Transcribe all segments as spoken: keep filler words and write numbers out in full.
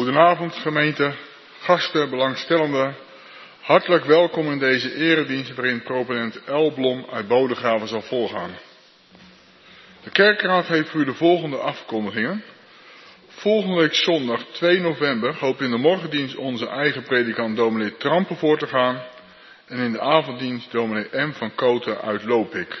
Goedenavond gemeente, gasten, belangstellenden. Hartelijk welkom in deze eredienst waarin proponent L. Blom uit Bodegraven zal voorgaan. De kerkraad heeft voor u de volgende afkondigingen. Volgende week zondag twee november hoopt in de morgendienst onze eigen predikant dominee Trampen voor te gaan en in de avonddienst dominee M. van Koten uit Lopik.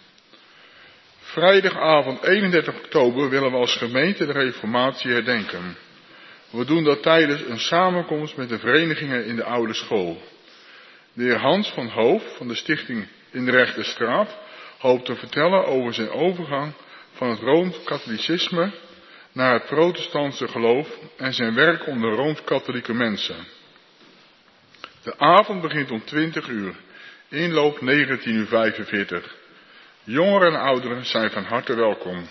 Vrijdagavond eenendertig oktober willen we als gemeente de Reformatie herdenken. We doen dat tijdens een samenkomst met de verenigingen in de oude school. De heer Hans van Hoof van de stichting In de Rechterstraat hoopt te vertellen over zijn overgang van het Rooms-Katholicisme naar het protestantse geloof en zijn werk onder Rooms-Katholieke mensen. De avond begint om twintig uur, inloop negentien uur vijfenveertig. Jongeren en ouderen zijn van harte welkom.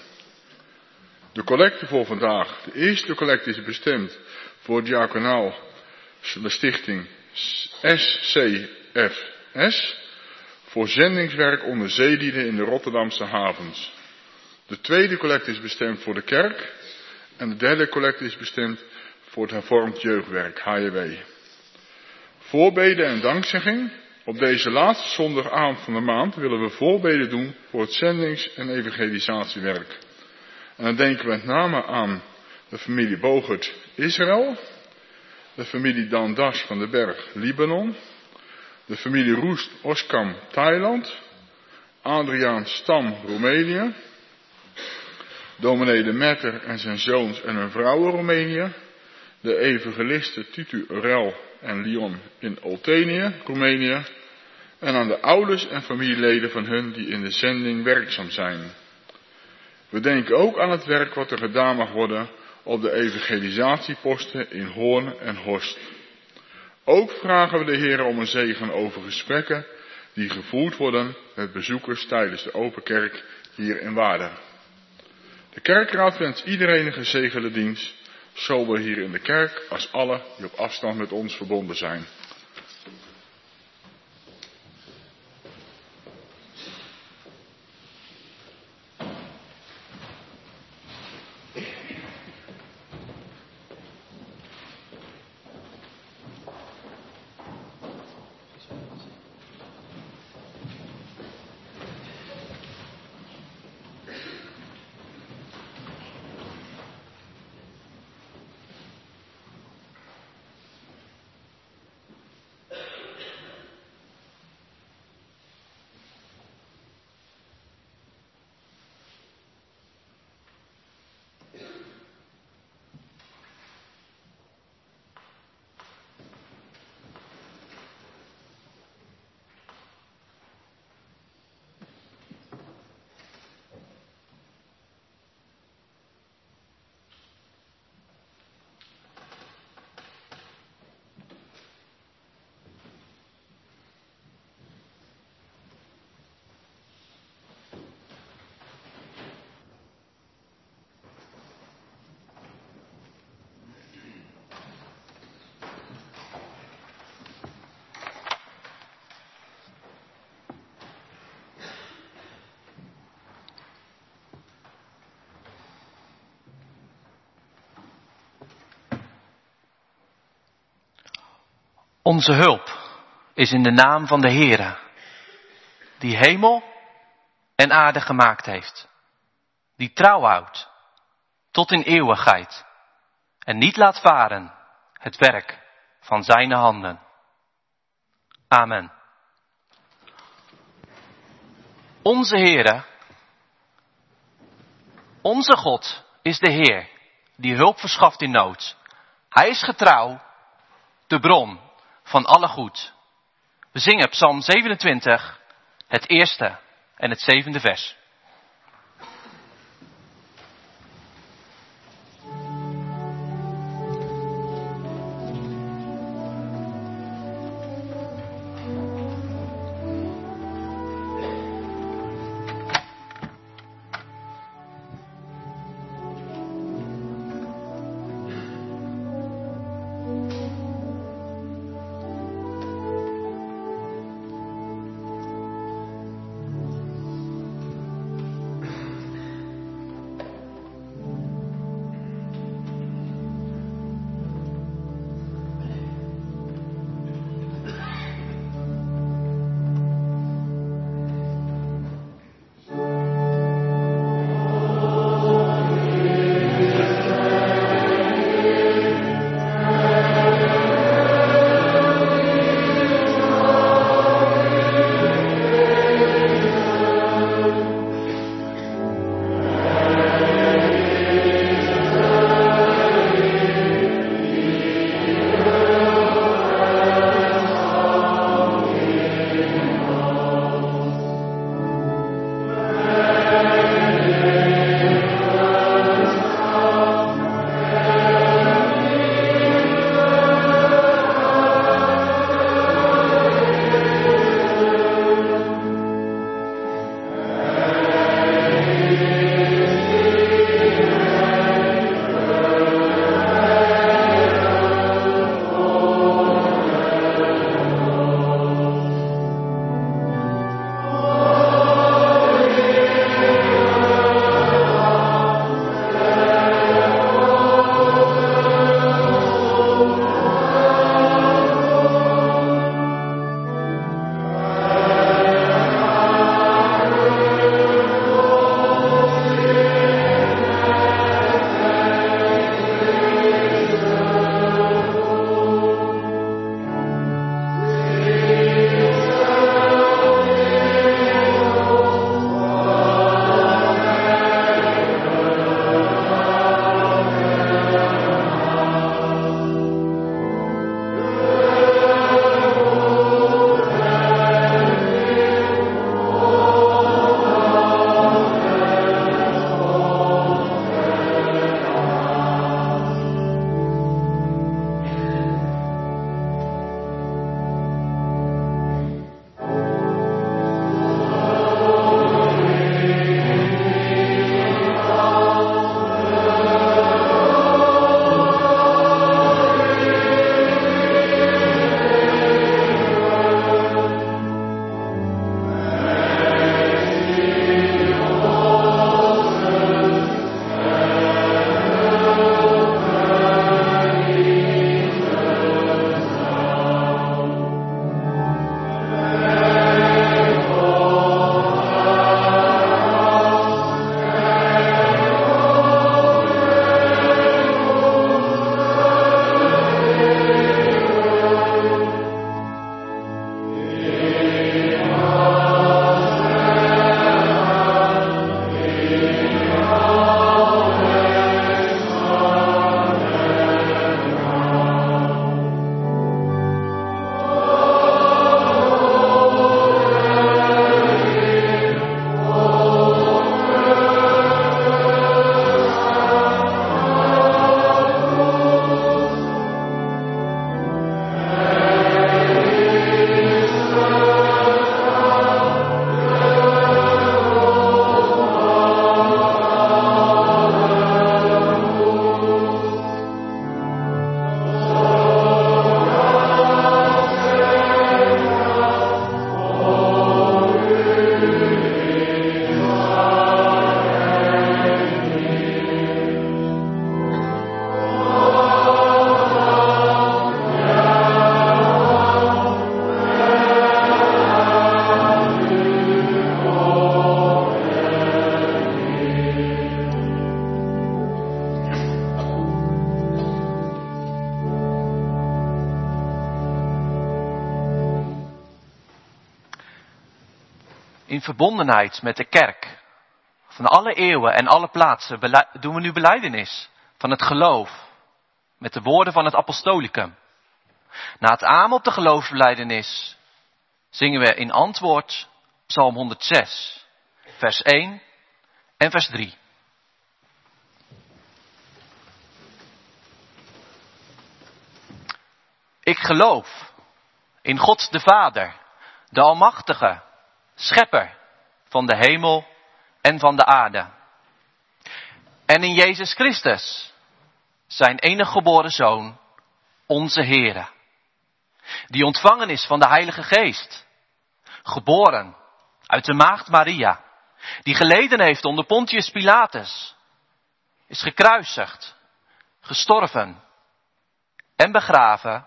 De collecte voor vandaag. De eerste collecte is bestemd voor het diaconaal, de stichting S C F S, voor zendingswerk onder zeelieden in de Rotterdamse havens. De tweede collecte is bestemd voor de kerk en de derde collecte is bestemd voor het hervormd jeugdwerk, H J W. Voorbeden en dankzegging. Op deze laatste zondagavond van de maand willen we voorbeden doen voor het zendings- en evangelisatiewerk. En dan denken we met name aan de familie Bogert Israël, de familie Dan Das van den Berg Libanon, de familie Roest Oskam Thailand, Adriaan Stam Roemenië, dominee de Metter en zijn zoons en hun vrouwen Roemenië, de evangelisten Titu Rel en Lyon in Oltenië, Roemenië, en aan de ouders en familieleden van hun die in de zending werkzaam zijn. We denken ook aan het werk wat er gedaan mag worden op de evangelisatieposten in Hoorn en Horst. Ook vragen we de Heer om een zegen over gesprekken die gevoerd worden met bezoekers tijdens de Open Kerk hier in Waarden. De kerkraad wenst iedereen een gezegende dienst, zowel hier in de kerk als alle die op afstand met ons verbonden zijn. Onze hulp is in de naam van de Heere, die hemel en aarde gemaakt heeft, die trouw houdt tot in eeuwigheid en niet laat varen het werk van zijn handen. Amen. Onze Heere, onze God is de Heer, die hulp verschaft in nood. Hij is getrouw, de bron van alle goed. We zingen Psalm zevenentwintig, het eerste en het zevende vers. in verbondenheid met de kerk. Van alle eeuwen en alle plaatsen doen we nu belijdenis van het geloof. Met de woorden van het apostolicum. Na het amen op de geloofsbelijdenis zingen we in antwoord Psalm honderdzes, vers één en vers drie. Ik geloof in God de Vader, de Almachtige, Schepper van de hemel en van de aarde. En in Jezus Christus, zijn enige geboren Zoon, onze Heere. Die ontvangen is van de Heilige Geest. Geboren uit de maagd Maria. Die geleden heeft onder Pontius Pilatus. Is gekruisigd, gestorven en begraven.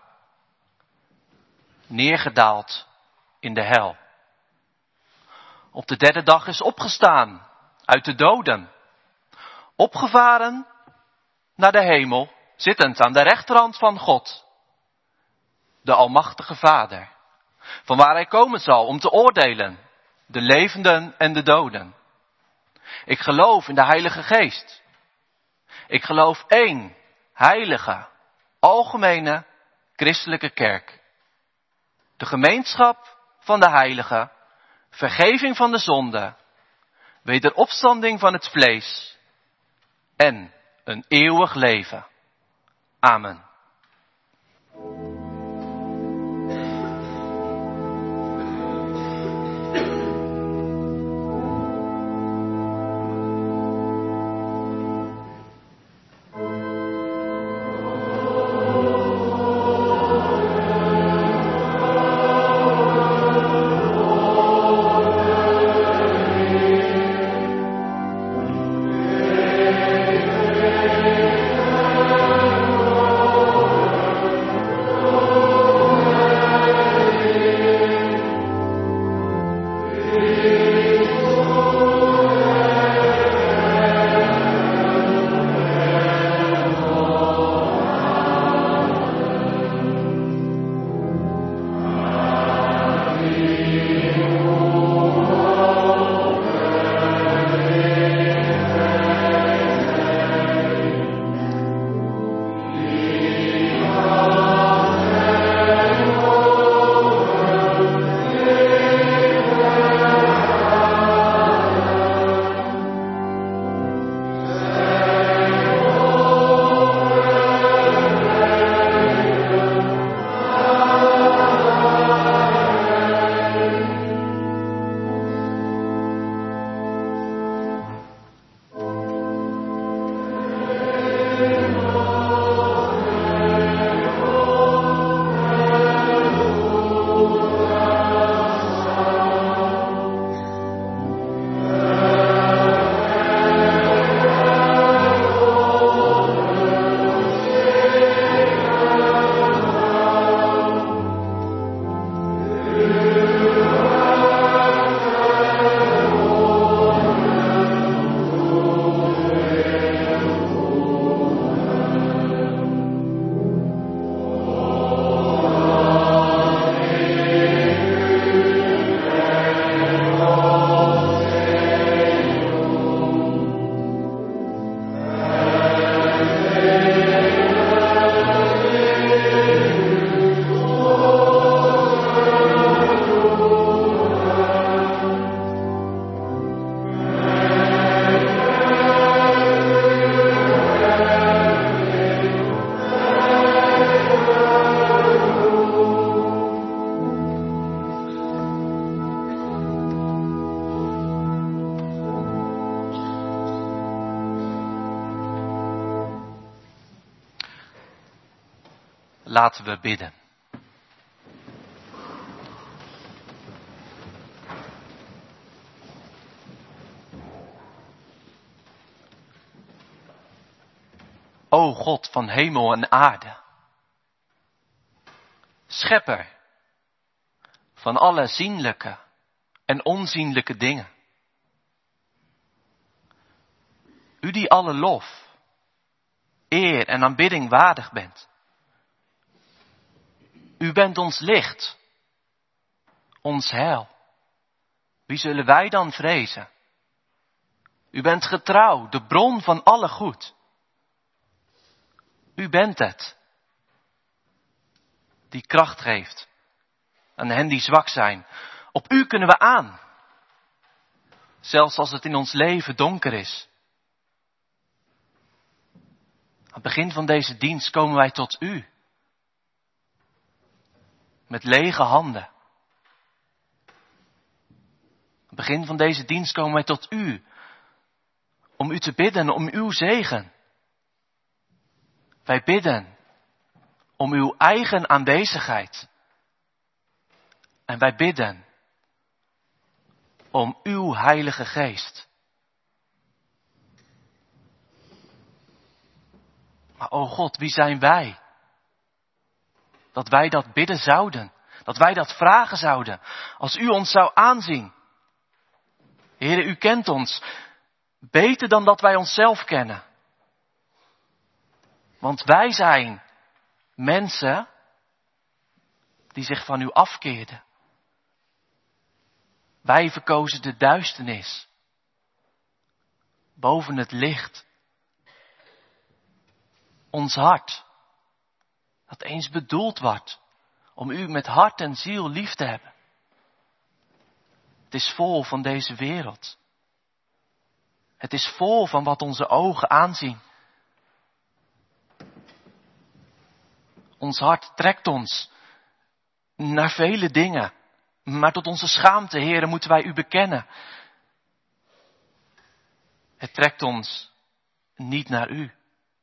Neergedaald in de hel. Op de derde dag is opgestaan uit de doden. Opgevaren naar de hemel, zittend aan de rechterhand van God. De Almachtige Vader, van waar hij komen zal om te oordelen, de levenden en de doden. Ik geloof in de Heilige Geest. Ik geloof één, heilige, algemene, christelijke kerk. De gemeenschap van de heiligen, vergeving van de zonde, wederopstanding van het vlees en een eeuwig leven. Amen. Laten we bidden. O God van hemel en aarde, schepper van alle zienlijke en onzienlijke dingen. U die alle lof, eer en aanbidding waardig bent. U bent ons licht, ons heil. Wie zullen wij dan vrezen? U bent getrouw, de bron van alle goed. U bent het, die kracht geeft aan hen die zwak zijn. Op u kunnen we aan, zelfs als het in ons leven donker is. Aan het begin van deze dienst komen wij tot u, met lege handen. Aan het begin van deze dienst komen wij tot u, om u te bidden, om uw zegen. Wij bidden om uw eigen aanwezigheid. En wij bidden om uw Heilige Geest. Maar o God, wie zijn wij? Dat wij dat bidden zouden. Dat wij dat vragen zouden. Als u ons zou aanzien. Heere, u kent ons beter dan dat wij onszelf kennen. Want wij zijn mensen die zich van u afkeerden. Wij verkozen de duisternis boven het licht. Ons hart, dat eens bedoeld wordt om u met hart en ziel lief te hebben. Het is vol van deze wereld. Het is vol van wat onze ogen aanzien. Ons hart trekt ons naar vele dingen. Maar tot onze schaamte, Heere, moeten wij u bekennen. Het trekt ons niet naar u.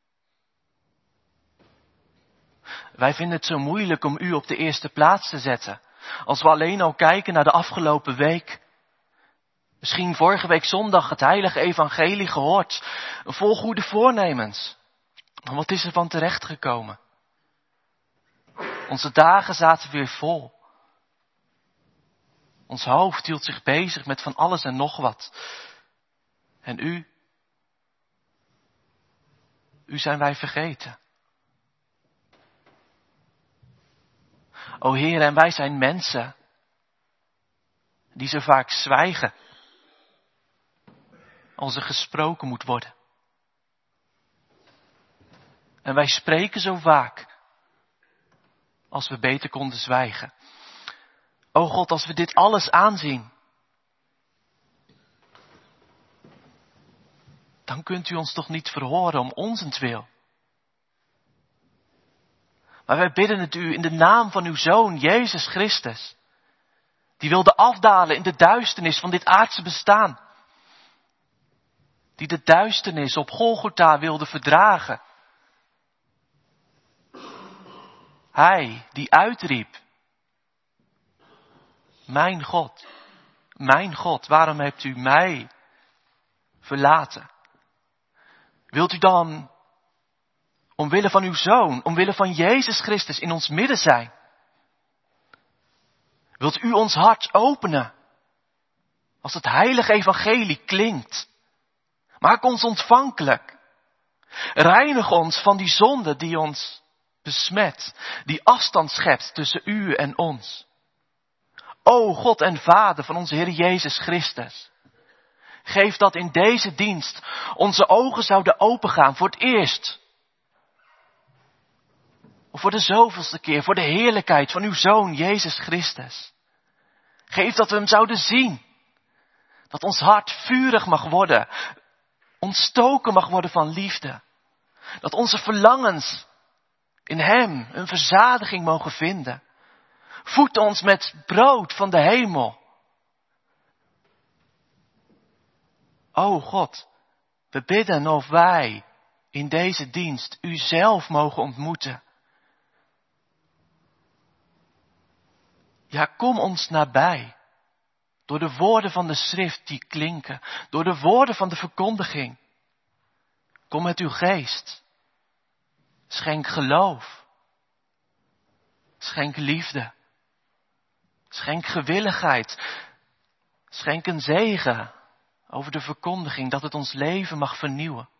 Wij vinden het zo moeilijk om u op de eerste plaats te zetten. Als we alleen al kijken naar de afgelopen week. Misschien vorige week zondag het heilige evangelie gehoord. Vol goede voornemens. Maar wat is er van terechtgekomen? Onze dagen zaten weer vol. Ons hoofd hield zich bezig met van alles en nog wat. En u? U zijn wij vergeten. O Heer, en wij zijn mensen die zo vaak zwijgen als er gesproken moet worden. En wij spreken zo vaak als we beter konden zwijgen. O God, als we dit alles aanzien, dan kunt u ons toch niet verhoren om onzentwil. Maar wij bidden het u in de naam van uw Zoon, Jezus Christus. Die wilde afdalen in de duisternis van dit aardse bestaan. Die de duisternis op Golgotha wilde verdragen. Hij die uitriep. Mijn God, mijn God, waarom hebt u mij verlaten? Wilt u dan, omwille van uw Zoon, omwille van Jezus Christus in ons midden zijn? Wilt u ons hart openen, als het heilige evangelie klinkt? Maak ons ontvankelijk. Reinig ons van die zonde die ons besmet, die afstand schept tussen u en ons. O God en Vader van onze Heer Jezus Christus. Geef dat in deze dienst onze ogen zouden opengaan voor het eerst. Of voor de zoveelste keer, voor de heerlijkheid van uw Zoon Jezus Christus. Geef dat we hem zouden zien. Dat ons hart vurig mag worden. Ontstoken mag worden van liefde. Dat onze verlangens in hem een verzadiging mogen vinden. Voed ons met brood van de hemel. O God, we bidden of wij in deze dienst u zelf mogen ontmoeten. Ja, kom ons nabij. Door de woorden van de schrift die klinken. Door de woorden van de verkondiging. Kom met uw geest. Schenk geloof. Schenk liefde. Schenk gewilligheid. Schenk een zegen over de verkondiging, dat het ons leven mag vernieuwen.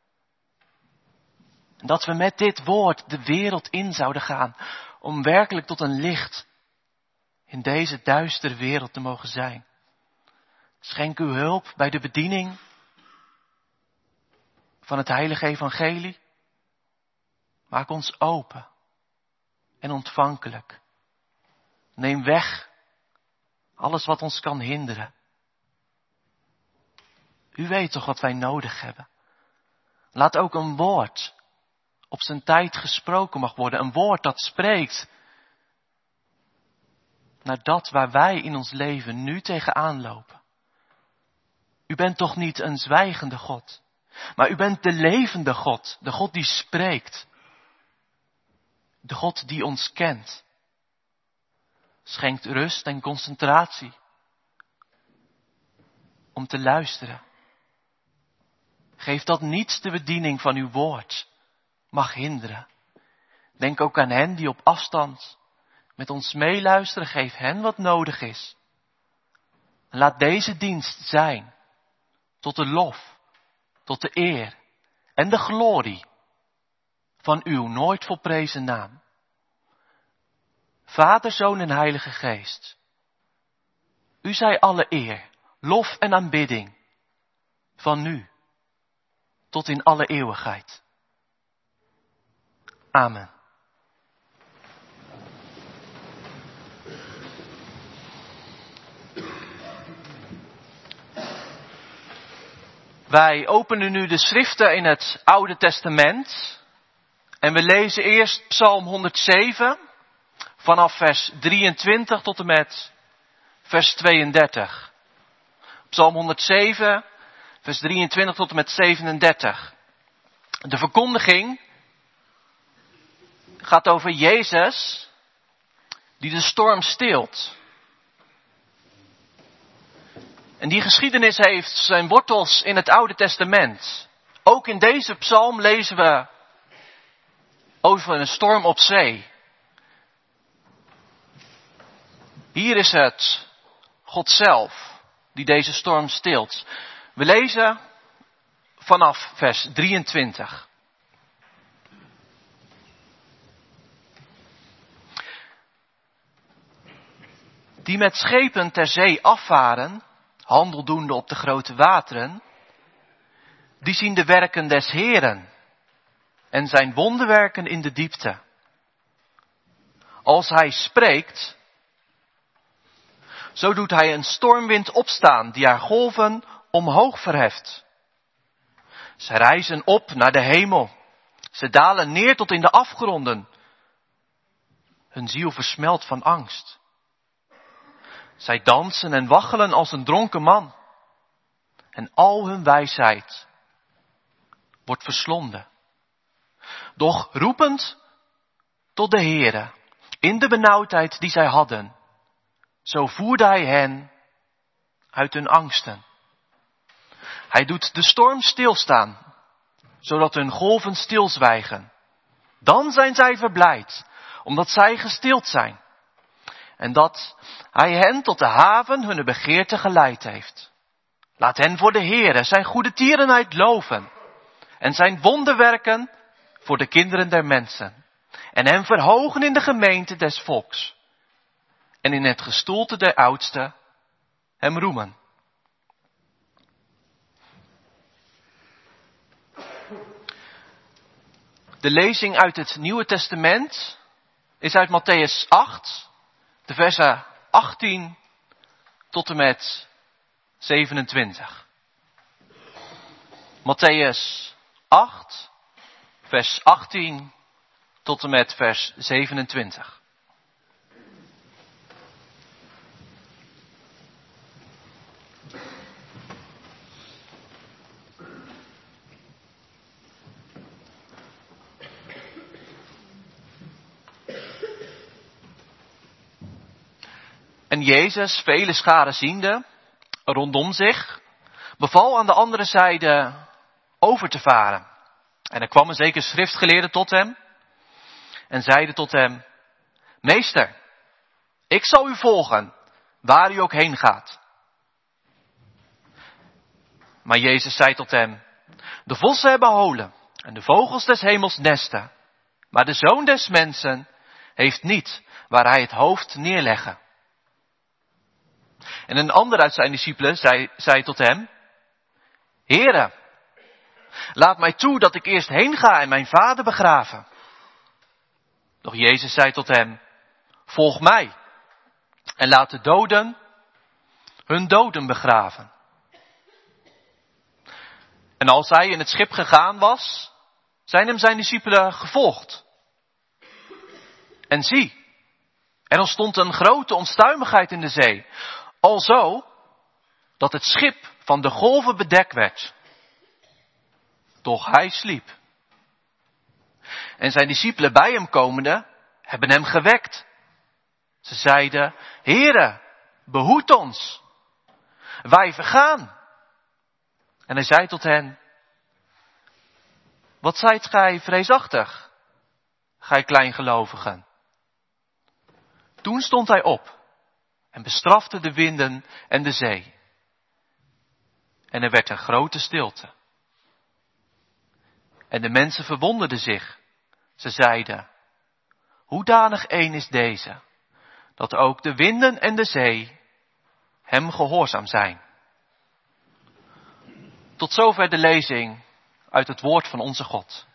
En dat we met dit woord de wereld in zouden gaan, om werkelijk tot een licht in deze duistere wereld te mogen zijn. Schenk uw hulp bij de bediening van het heilige evangelie. Maak ons open en ontvankelijk. Neem weg alles wat ons kan hinderen. U weet toch wat wij nodig hebben. Laat ook een woord op zijn tijd gesproken mag worden. Een woord dat spreekt naar dat waar wij in ons leven nu tegenaan lopen. U bent toch niet een zwijgende God, maar u bent de levende God. De God die spreekt. De God die ons kent. Schenkt rust en concentratie om te luisteren. Geef dat niets de bediening van uw woord mag hinderen. Denk ook aan hen die op afstand met ons meeluisteren. Geef hen wat nodig is. En laat deze dienst zijn tot de lof, tot de eer en de glorie van uw nooit volprezen naam. Vader, Zoon en Heilige Geest. U zij alle eer, lof en aanbidding van nu tot in alle eeuwigheid. Amen. Wij openen nu de schriften in het Oude Testament. En we lezen eerst Psalm honderdzeven. Vanaf vers drieëntwintig tot en met vers tweeëndertig. Psalm honderdzeven, vers drieëntwintig tot en met zevenendertig. De verkondiging gaat over Jezus die de storm stilt. En die geschiedenis heeft zijn wortels in het Oude Testament. Ook in deze psalm lezen we over een storm op zee. Hier is het God zelf die deze storm stilt. We lezen vanaf vers drieëntwintig. Die met schepen ter zee afvaren, handel doende op de grote wateren, die zien de werken des Heeren en zijn wonderwerken in de diepte. Als hij spreekt, zo doet hij een stormwind opstaan die haar golven omhoog verheft. Ze rijzen op naar de hemel. Ze dalen neer tot in de afgronden. Hun ziel versmelt van angst. Zij dansen en waggelen als een dronken man. En al hun wijsheid wordt verslonden. Doch roepend tot de Heere, in de benauwdheid die zij hadden, zo voerde hij hen uit hun angsten. Hij doet de storm stilstaan, zodat hun golven stilzwijgen. Dan zijn zij verblijd, omdat zij gestild zijn. En dat hij hen tot de haven hunne begeerte geleid heeft. Laat hen voor de Heere zijn goede tierenheid loven. En zijn wonderwerken voor de kinderen der mensen. En hem verhogen in de gemeente des volks. En in het gestoelte der oudsten hem roemen. De lezing uit het Nieuwe Testament is uit Mattheüs acht, de versen achttien tot en met zevenentwintig. Mattheüs acht, vers achttien tot en met vers zevenentwintig. En Jezus, vele scharen ziende, rondom zich, beval aan de andere zijde over te varen. En er kwam een zeker schriftgeleerde tot hem en zeide tot hem: Meester, ik zal u volgen, waar u ook heen gaat. Maar Jezus zei tot hem: De vossen hebben holen en de vogels des hemels nesten, maar de Zoon des mensen heeft niet waar hij het hoofd neerleggen. En een ander uit zijn discipelen zei, zei tot hem, Heere, laat mij toe dat ik eerst heen ga en mijn vader begraven. Doch Jezus zei tot hem, volg mij en laat de doden hun doden begraven. En als hij in het schip gegaan was, zijn hem zijn discipelen gevolgd. En zie, er ontstond een grote onstuimigheid in de zee, alzo dat het schip van de golven bedekt werd. Doch hij sliep. En zijn discipelen bij hem komende, hebben hem gewekt. Ze zeiden, Heere, behoed ons. Wij vergaan. En hij zei tot hen, wat zijt gij vreesachtig, gij kleingelovigen? Toen stond hij op en bestrafte de winden en de zee. En er werd een grote stilte. En de mensen verwonderden zich. Ze zeiden, hoedanig een is deze, dat ook de winden en de zee hem gehoorzaam zijn. Tot zover de lezing uit het woord van onze God.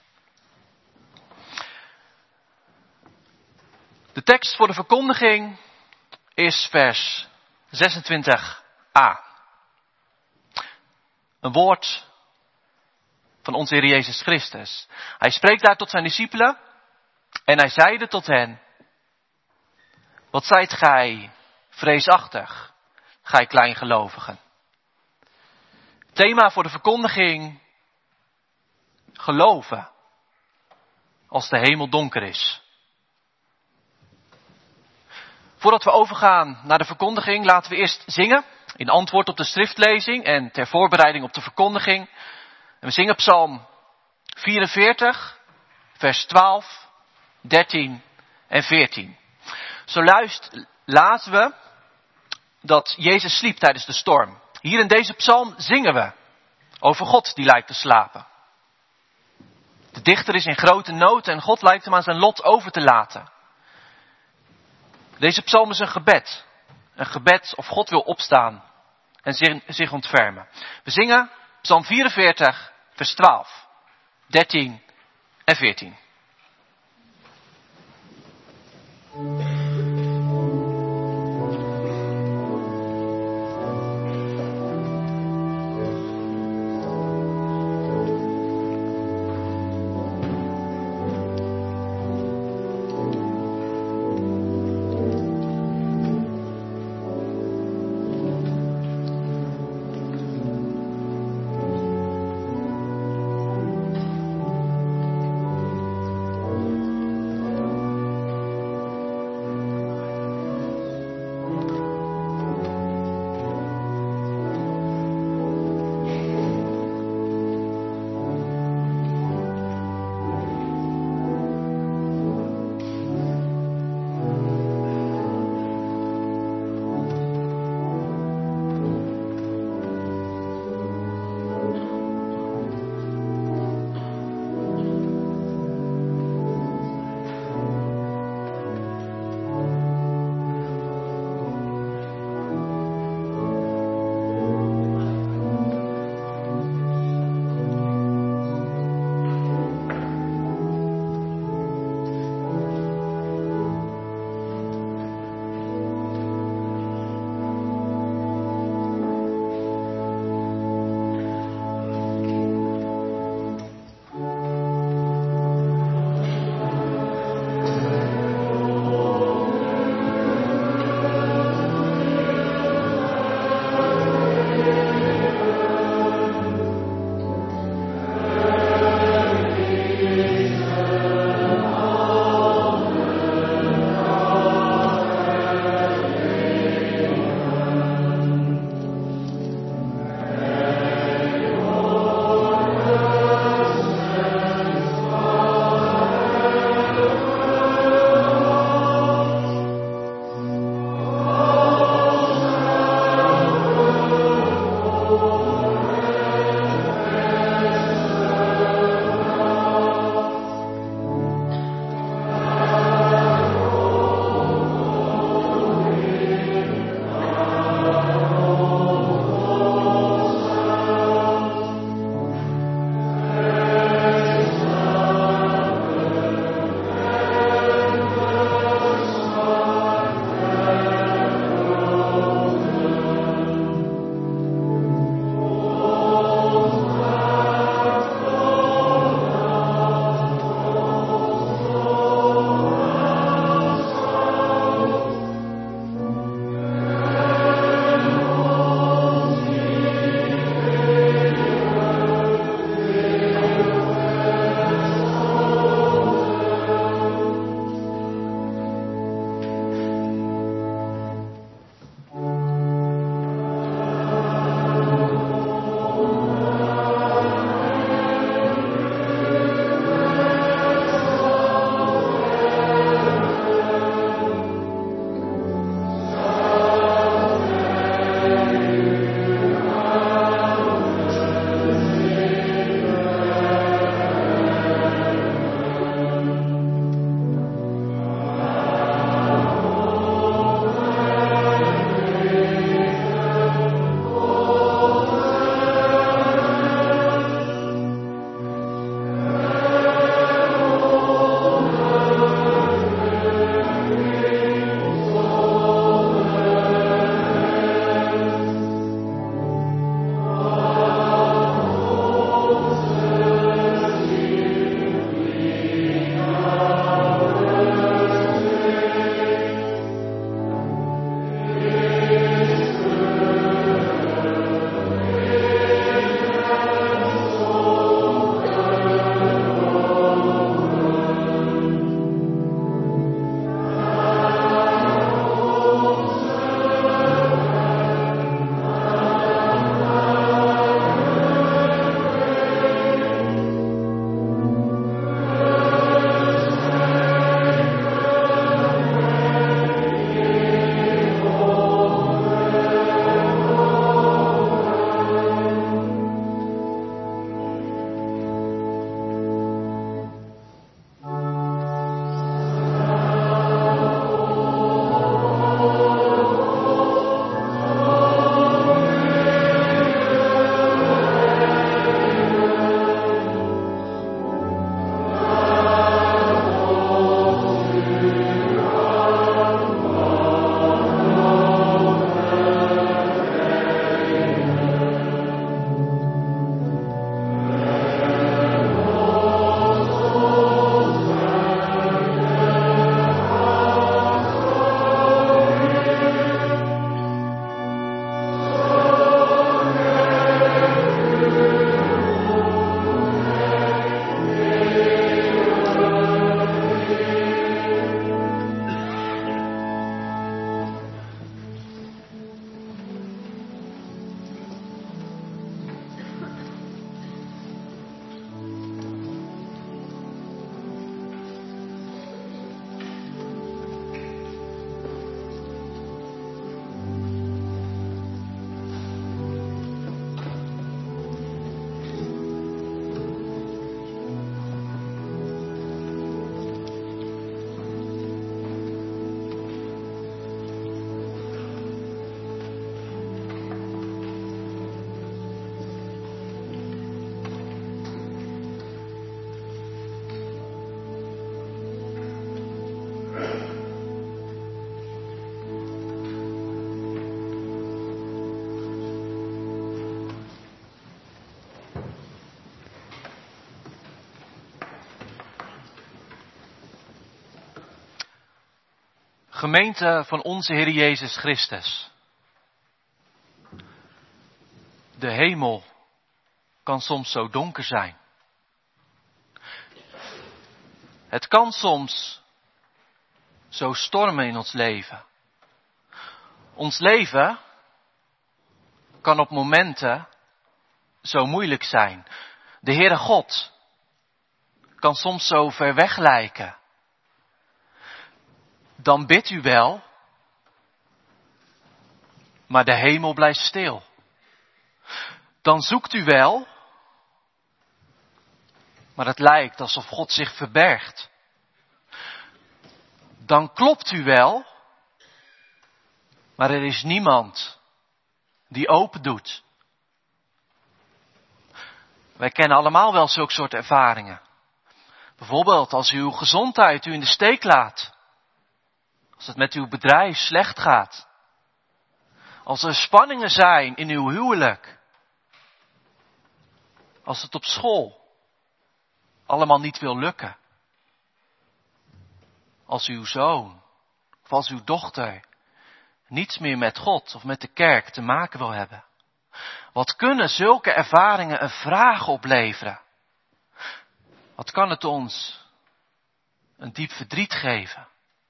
De tekst voor de verkondiging is vers zesentwintig a. Een woord van onze Heer Jezus Christus. Hij spreekt daar tot zijn discipelen en hij zeide tot hen, wat zijt gij vreesachtig, gij kleingelovigen. Thema voor de verkondiging, geloven als de hemel donker is. Voordat we overgaan naar de verkondiging, laten we eerst zingen in antwoord op de schriftlezing en ter voorbereiding op de verkondiging. En we zingen Psalm vierenveertig, vers twaalf, dertien en veertien. Zo luist, lazen we dat Jezus sliep tijdens de storm. Hier in deze psalm zingen we over God die lijkt te slapen. De dichter is in grote nood en God lijkt hem aan zijn lot over te laten. Deze psalm is een gebed. Een gebed of God wil opstaan en zich ontfermen. We zingen Psalm vierenveertig, vers twaalf, dertien en veertien. Gemeente van onze Heer Jezus Christus. De hemel kan soms zo donker zijn. Het kan soms zo stormen in ons leven. Ons leven kan op momenten zo moeilijk zijn. De Heere God kan soms zo ver weg lijken. Dan bidt u wel, maar de hemel blijft stil. Dan zoekt u wel, maar het lijkt alsof God zich verbergt. Dan klopt u wel, maar er is niemand die open doet. Wij kennen allemaal wel zulke soort ervaringen. Bijvoorbeeld als uw gezondheid u in de steek laat. Als het met uw bedrijf slecht gaat. Als er spanningen zijn in uw huwelijk. Als het op school allemaal niet wil lukken. Als uw zoon of als uw dochter niets meer met God of met de kerk te maken wil hebben. Wat kunnen zulke ervaringen een vraag opleveren? Wat kan het ons een diep verdriet geven?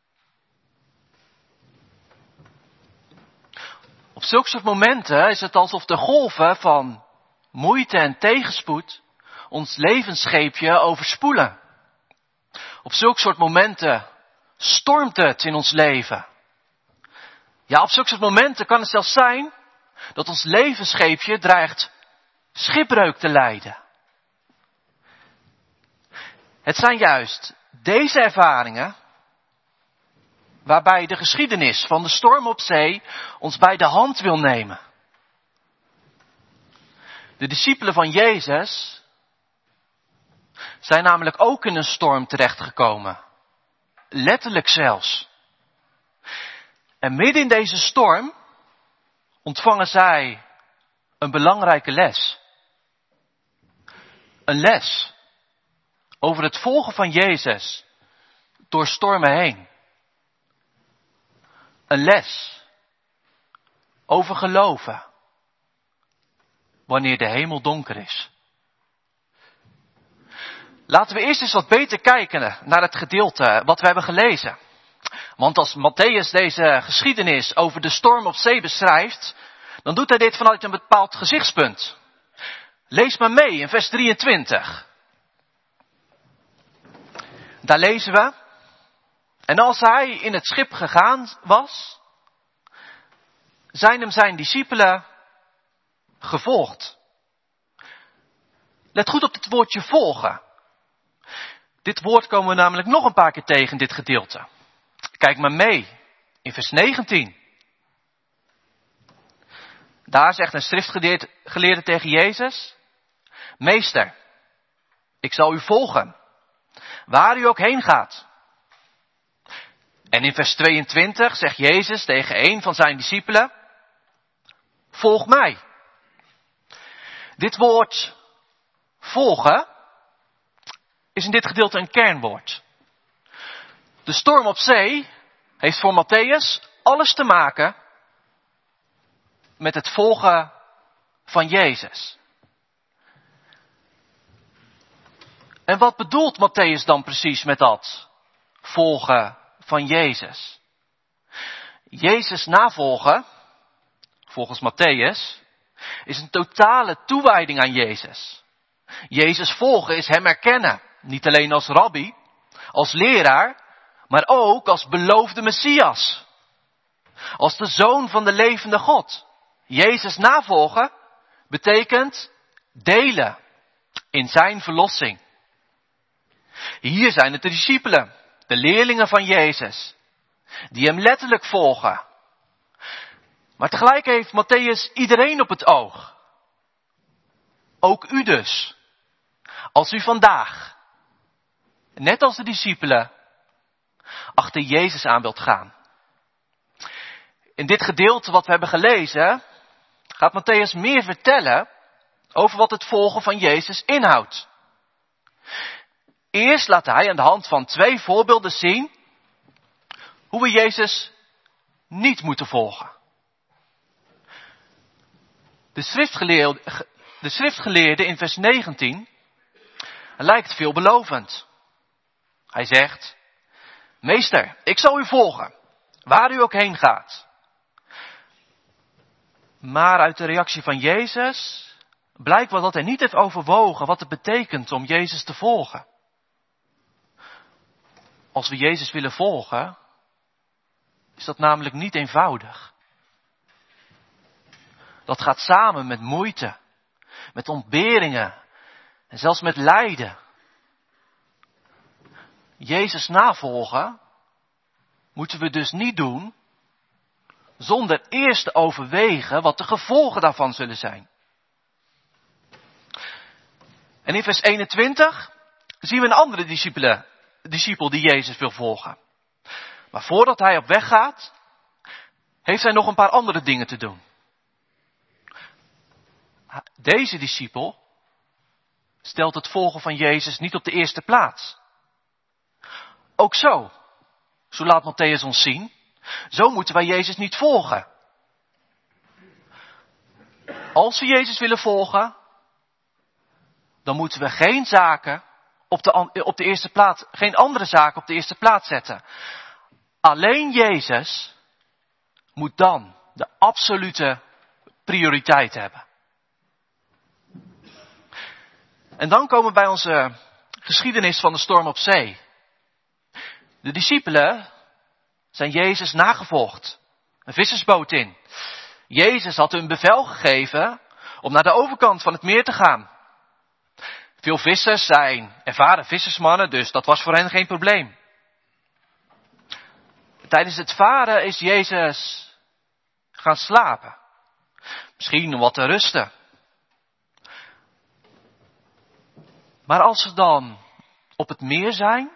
Op zulke soort momenten is het alsof de golven van moeite en tegenspoed ons levensscheepje overspoelen. Op zulke soort momenten stormt het in ons leven. Ja, op zulke soort momenten kan het zelfs zijn dat ons levensscheepje dreigt schipbreuk te lijden. Het zijn juist deze ervaringen waarbij de geschiedenis van de storm op zee ons bij de hand wil nemen. De discipelen van Jezus zijn namelijk ook in een storm terechtgekomen. Letterlijk zelfs. En midden in deze storm ontvangen zij een belangrijke les. Een les over het volgen van Jezus door stormen heen. Een les over geloven wanneer de hemel donker is. Laten we eerst eens wat beter kijken naar het gedeelte wat we hebben gelezen. Want als Mattheüs deze geschiedenis over de storm op zee beschrijft, dan doet hij dit vanuit een bepaald gezichtspunt. Lees maar mee in vers drieëntwintig. Daar lezen we: en als hij in het schip gegaan was, zijn hem zijn discipelen gevolgd. Let goed op dit woordje volgen. Dit woord komen we namelijk nog een paar keer tegen in dit gedeelte. Kijk maar mee in vers negentien. Daar zegt een schriftgeleerde tegen Jezus: Meester, ik zal u volgen, waar u ook heen gaat. En in vers tweeëntwintig zegt Jezus tegen een van zijn discipelen: volg mij. Dit woord volgen is in dit gedeelte een kernwoord. De storm op zee heeft voor Mattheüs alles te maken met het volgen van Jezus. En wat bedoelt Mattheüs dan precies met dat volgen van Jezus? Jezus navolgen, volgens Mattheüs, is een totale toewijding aan Jezus. Jezus volgen is hem erkennen, niet alleen als rabbi, als leraar, maar ook als beloofde Messias. Als de zoon van de levende God. Jezus navolgen betekent delen in zijn verlossing. Hier zijn het de discipelen, de leerlingen van Jezus, die hem letterlijk volgen. Maar tegelijk heeft Mattheüs iedereen op het oog. Ook u dus. Als u vandaag, net als de discipelen, achter Jezus aan wilt gaan. In dit gedeelte wat we hebben gelezen, gaat Mattheüs meer vertellen over wat het volgen van Jezus inhoudt. Eerst laat hij aan de hand van twee voorbeelden zien hoe we Jezus niet moeten volgen. De schriftgeleerde, de schriftgeleerde in vers negentien lijkt veelbelovend. Hij zegt, meester, ik zal u volgen, waar u ook heen gaat. Maar uit de reactie van Jezus blijkt wel dat hij niet heeft overwogen wat het betekent om Jezus te volgen. Als we Jezus willen volgen, is dat namelijk niet eenvoudig. Dat gaat samen met moeite, met ontberingen en zelfs met lijden. Jezus navolgen moeten we dus niet doen zonder eerst te overwegen wat de gevolgen daarvan zullen zijn. En in vers eenentwintig zien we een andere discipele, discipel die Jezus wil volgen. Maar voordat hij op weg gaat, heeft hij nog een paar andere dingen te doen. Deze discipel stelt het volgen van Jezus niet op de eerste plaats. Ook zo, zo laat Matthäus ons zien, zo moeten wij Jezus niet volgen. Als we Jezus willen volgen, dan moeten we geen zaken op de, op de eerste plaats, geen andere zaken op de eerste plaats zetten. Alleen Jezus moet dan de absolute prioriteit hebben. En dan komen we bij onze geschiedenis van de storm op zee. De discipelen zijn Jezus nagevolgd. Een vissersboot in. Jezus had hun bevel gegeven om naar de overkant van het meer te gaan. Veel vissers zijn ervaren vissersmannen, dus dat was voor hen geen probleem. Tijdens het varen is Jezus gaan slapen. Misschien om wat te rusten. Maar als ze dan op het meer zijn,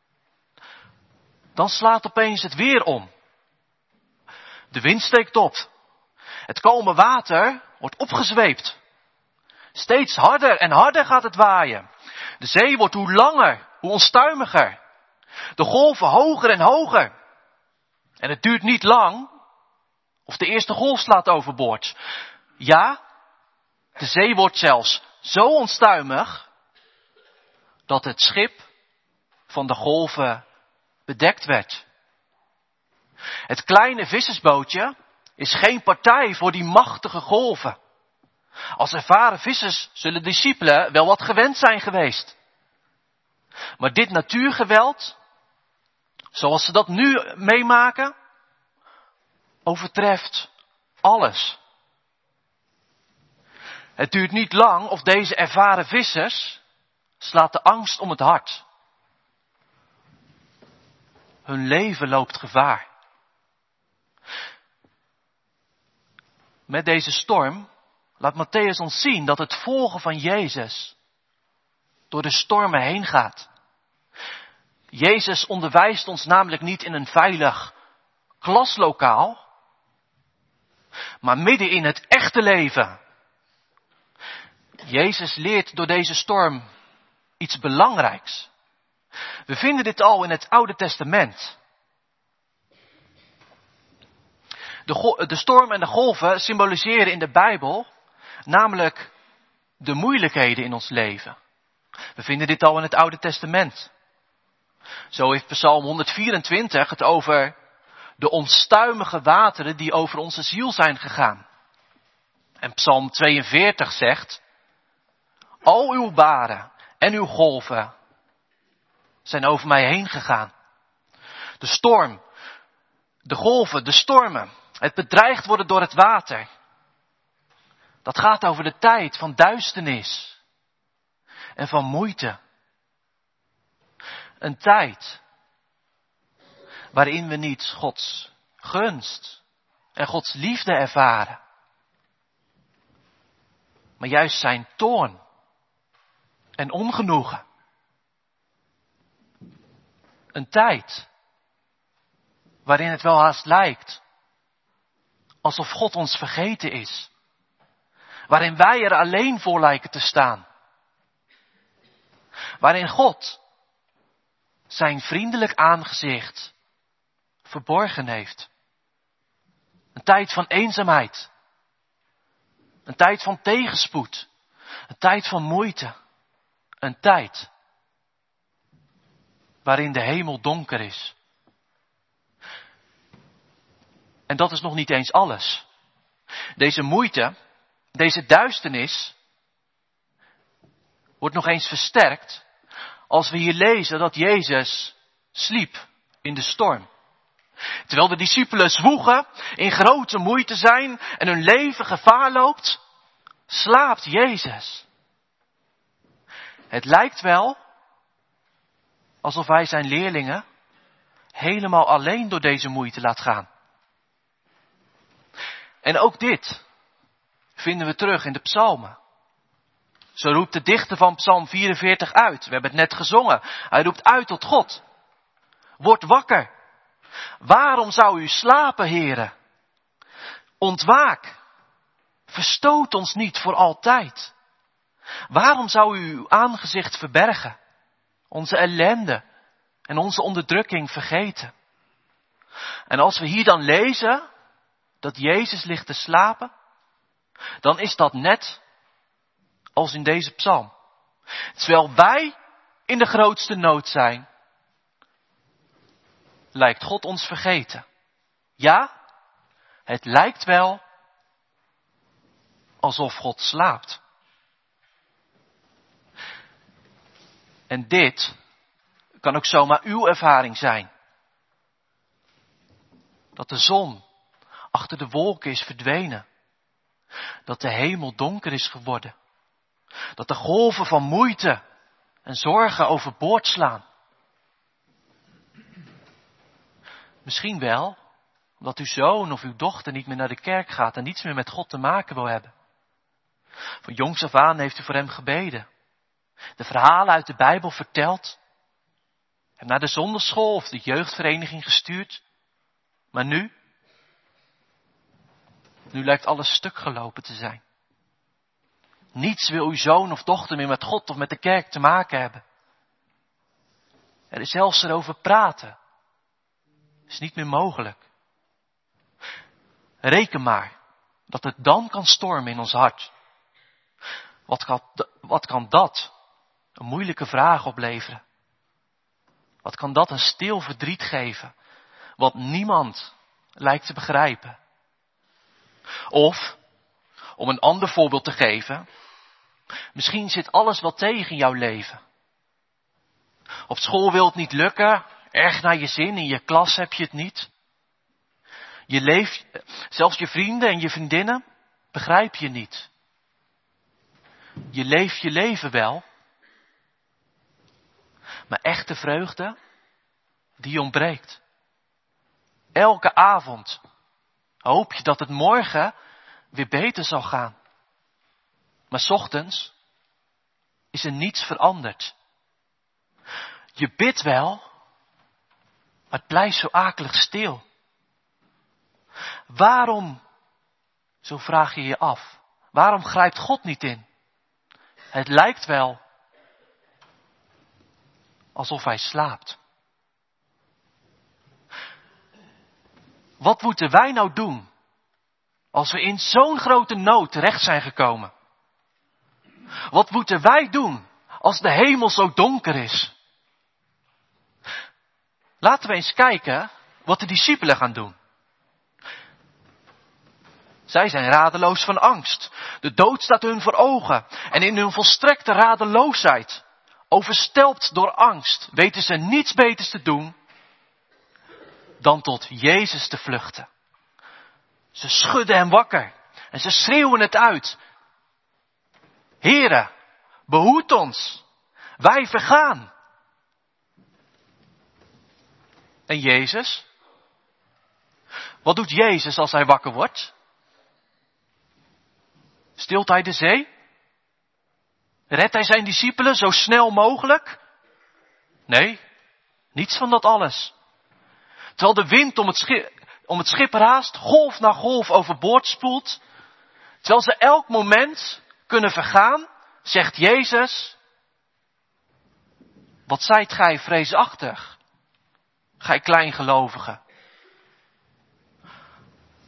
dan slaat opeens het weer om. De wind steekt op. Het kalme water wordt opgezweept. Steeds harder en harder gaat het waaien. De zee wordt hoe langer, hoe onstuimiger. De golven hoger en hoger. En het duurt niet lang of de eerste golf slaat overboord. Ja, de zee wordt zelfs zo onstuimig dat het schip van de golven bedekt werd. Het kleine vissersbootje is geen partij voor die machtige golven. Als ervaren vissers zullen discipelen wel wat gewend zijn geweest. Maar dit natuurgeweld, zoals ze dat nu meemaken, overtreft alles. Het duurt niet lang of deze ervaren vissers slaat de angst om het hart. Hun leven loopt gevaar. Met deze storm laat Matthäus ons zien dat het volgen van Jezus door de stormen heen gaat. Jezus onderwijst ons namelijk niet in een veilig klaslokaal, maar midden in het echte leven. Jezus leert door deze storm iets belangrijks. We vinden dit al in het Oude Testament. De, go- de storm en de golven symboliseren in de Bijbel namelijk de moeilijkheden in ons leven. We vinden dit al in het Oude Testament. Zo heeft Psalm honderdvierentwintig het over de onstuimige wateren die over onze ziel zijn gegaan. En Psalm tweeënveertig zegt, al uw baren en uw golven zijn over mij heen gegaan. De storm, de golven, de stormen, het bedreigd worden door het water. Dat gaat over de tijd van duisternis en van moeite. Een tijd waarin we niet Gods gunst en Gods liefde ervaren, maar juist zijn toorn en ongenoegen. Een tijd waarin het wel haast lijkt alsof God ons vergeten is. Waarin wij er alleen voor lijken te staan. Waarin God zijn vriendelijk aangezicht verborgen heeft. Een tijd van eenzaamheid. Een tijd van tegenspoed. Een tijd van moeite. Een tijd waarin de hemel donker is. En dat is nog niet eens alles. Deze moeite, deze duisternis, wordt nog eens versterkt als we hier lezen dat Jezus sliep in de storm. Terwijl de discipelen zwoegen, in grote moeite zijn en hun leven gevaar loopt, slaapt Jezus. Het lijkt wel alsof hij zijn leerlingen helemaal alleen door deze moeite laat gaan. En ook dit vinden we terug in de psalmen. Zo roept de dichter van Psalm vierenveertig uit. We hebben het net gezongen. Hij roept uit tot God. Word wakker. Waarom zou u slapen, heren? Ontwaak. Verstoot ons niet voor altijd. Waarom zou u uw aangezicht verbergen? Onze ellende en onze onderdrukking vergeten. En als we hier dan lezen dat Jezus ligt te slapen, dan is dat net als in deze psalm. Terwijl wij in de grootste nood zijn, lijkt God ons vergeten. Ja, het lijkt wel alsof God slaapt. En dit kan ook zomaar uw ervaring zijn. Dat de zon achter de wolken is verdwenen. Dat de hemel donker is geworden. Dat de golven van moeite en zorgen overboord slaan. Misschien wel omdat uw zoon of uw dochter niet meer naar de kerk gaat en niets meer met God te maken wil hebben. Van jongs af aan heeft u voor hem gebeden. De verhalen uit de Bijbel verteld. Hem naar de zondagschool of de jeugdvereniging gestuurd. Maar nu? Nu lijkt alles stuk gelopen te zijn. Niets wil uw zoon of dochter meer met God of met de kerk te maken hebben. Er is zelfs erover praten. Is niet meer mogelijk. Reken maar dat het dan kan stormen in ons hart. Wat kan, wat kan dat een moeilijke vraag opleveren? Wat kan dat een stil verdriet geven, wat niemand lijkt te begrijpen? Of, om een ander voorbeeld te geven, misschien zit alles wel tegen jouw leven. Op school wil het niet lukken, erg naar je zin, in je klas heb je het niet. Je leeft, zelfs je vrienden en je vriendinnen begrijp je niet. Je leeft je leven wel, maar echte vreugde, die ontbreekt. Elke avond hoop je dat het morgen weer beter zal gaan. Maar 's ochtends is er niets veranderd. Je bidt wel, maar het blijft zo akelig stil. Waarom, zo vraag je je af, waarom grijpt God niet in? Het lijkt wel alsof hij slaapt. Wat moeten wij nou doen als we in zo'n grote nood terecht zijn gekomen? Wat moeten wij doen als de hemel zo donker is? Laten we eens kijken wat de discipelen gaan doen. Zij zijn radeloos van angst. De dood staat hun voor ogen. En in hun volstrekte radeloosheid, overstelpt door angst, weten ze niets beters te doen dan tot Jezus te vluchten. Ze schudden hem wakker en ze schreeuwen het uit. Heere, behoed ons, wij vergaan. En Jezus? Wat doet Jezus als hij wakker wordt? Stilt hij de zee? Redt hij zijn discipelen zo snel mogelijk? Nee, niets van dat alles. Terwijl de wind om het schip, om het schip raast, golf na golf overboord spoelt. Terwijl ze elk moment kunnen vergaan, zegt Jezus: wat zijt gij vreesachtig, gij kleingelovigen?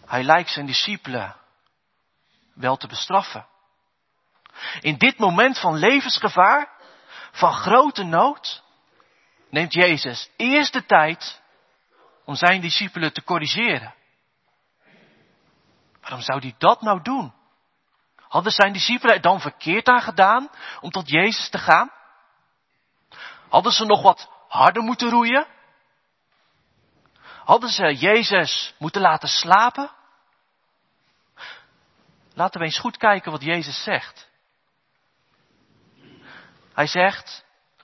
Hij lijkt zijn discipelen wel te bestraffen. In dit moment van levensgevaar, van grote nood, neemt Jezus eerst de tijd om zijn discipelen te corrigeren. Waarom zou hij dat nou doen? Hadden zijn discipelen er dan verkeerd aan gedaan om tot Jezus te gaan? Hadden ze nog wat harder moeten roeien? Hadden ze Jezus moeten laten slapen? Laten we eens goed kijken wat Jezus zegt. Hij zegt,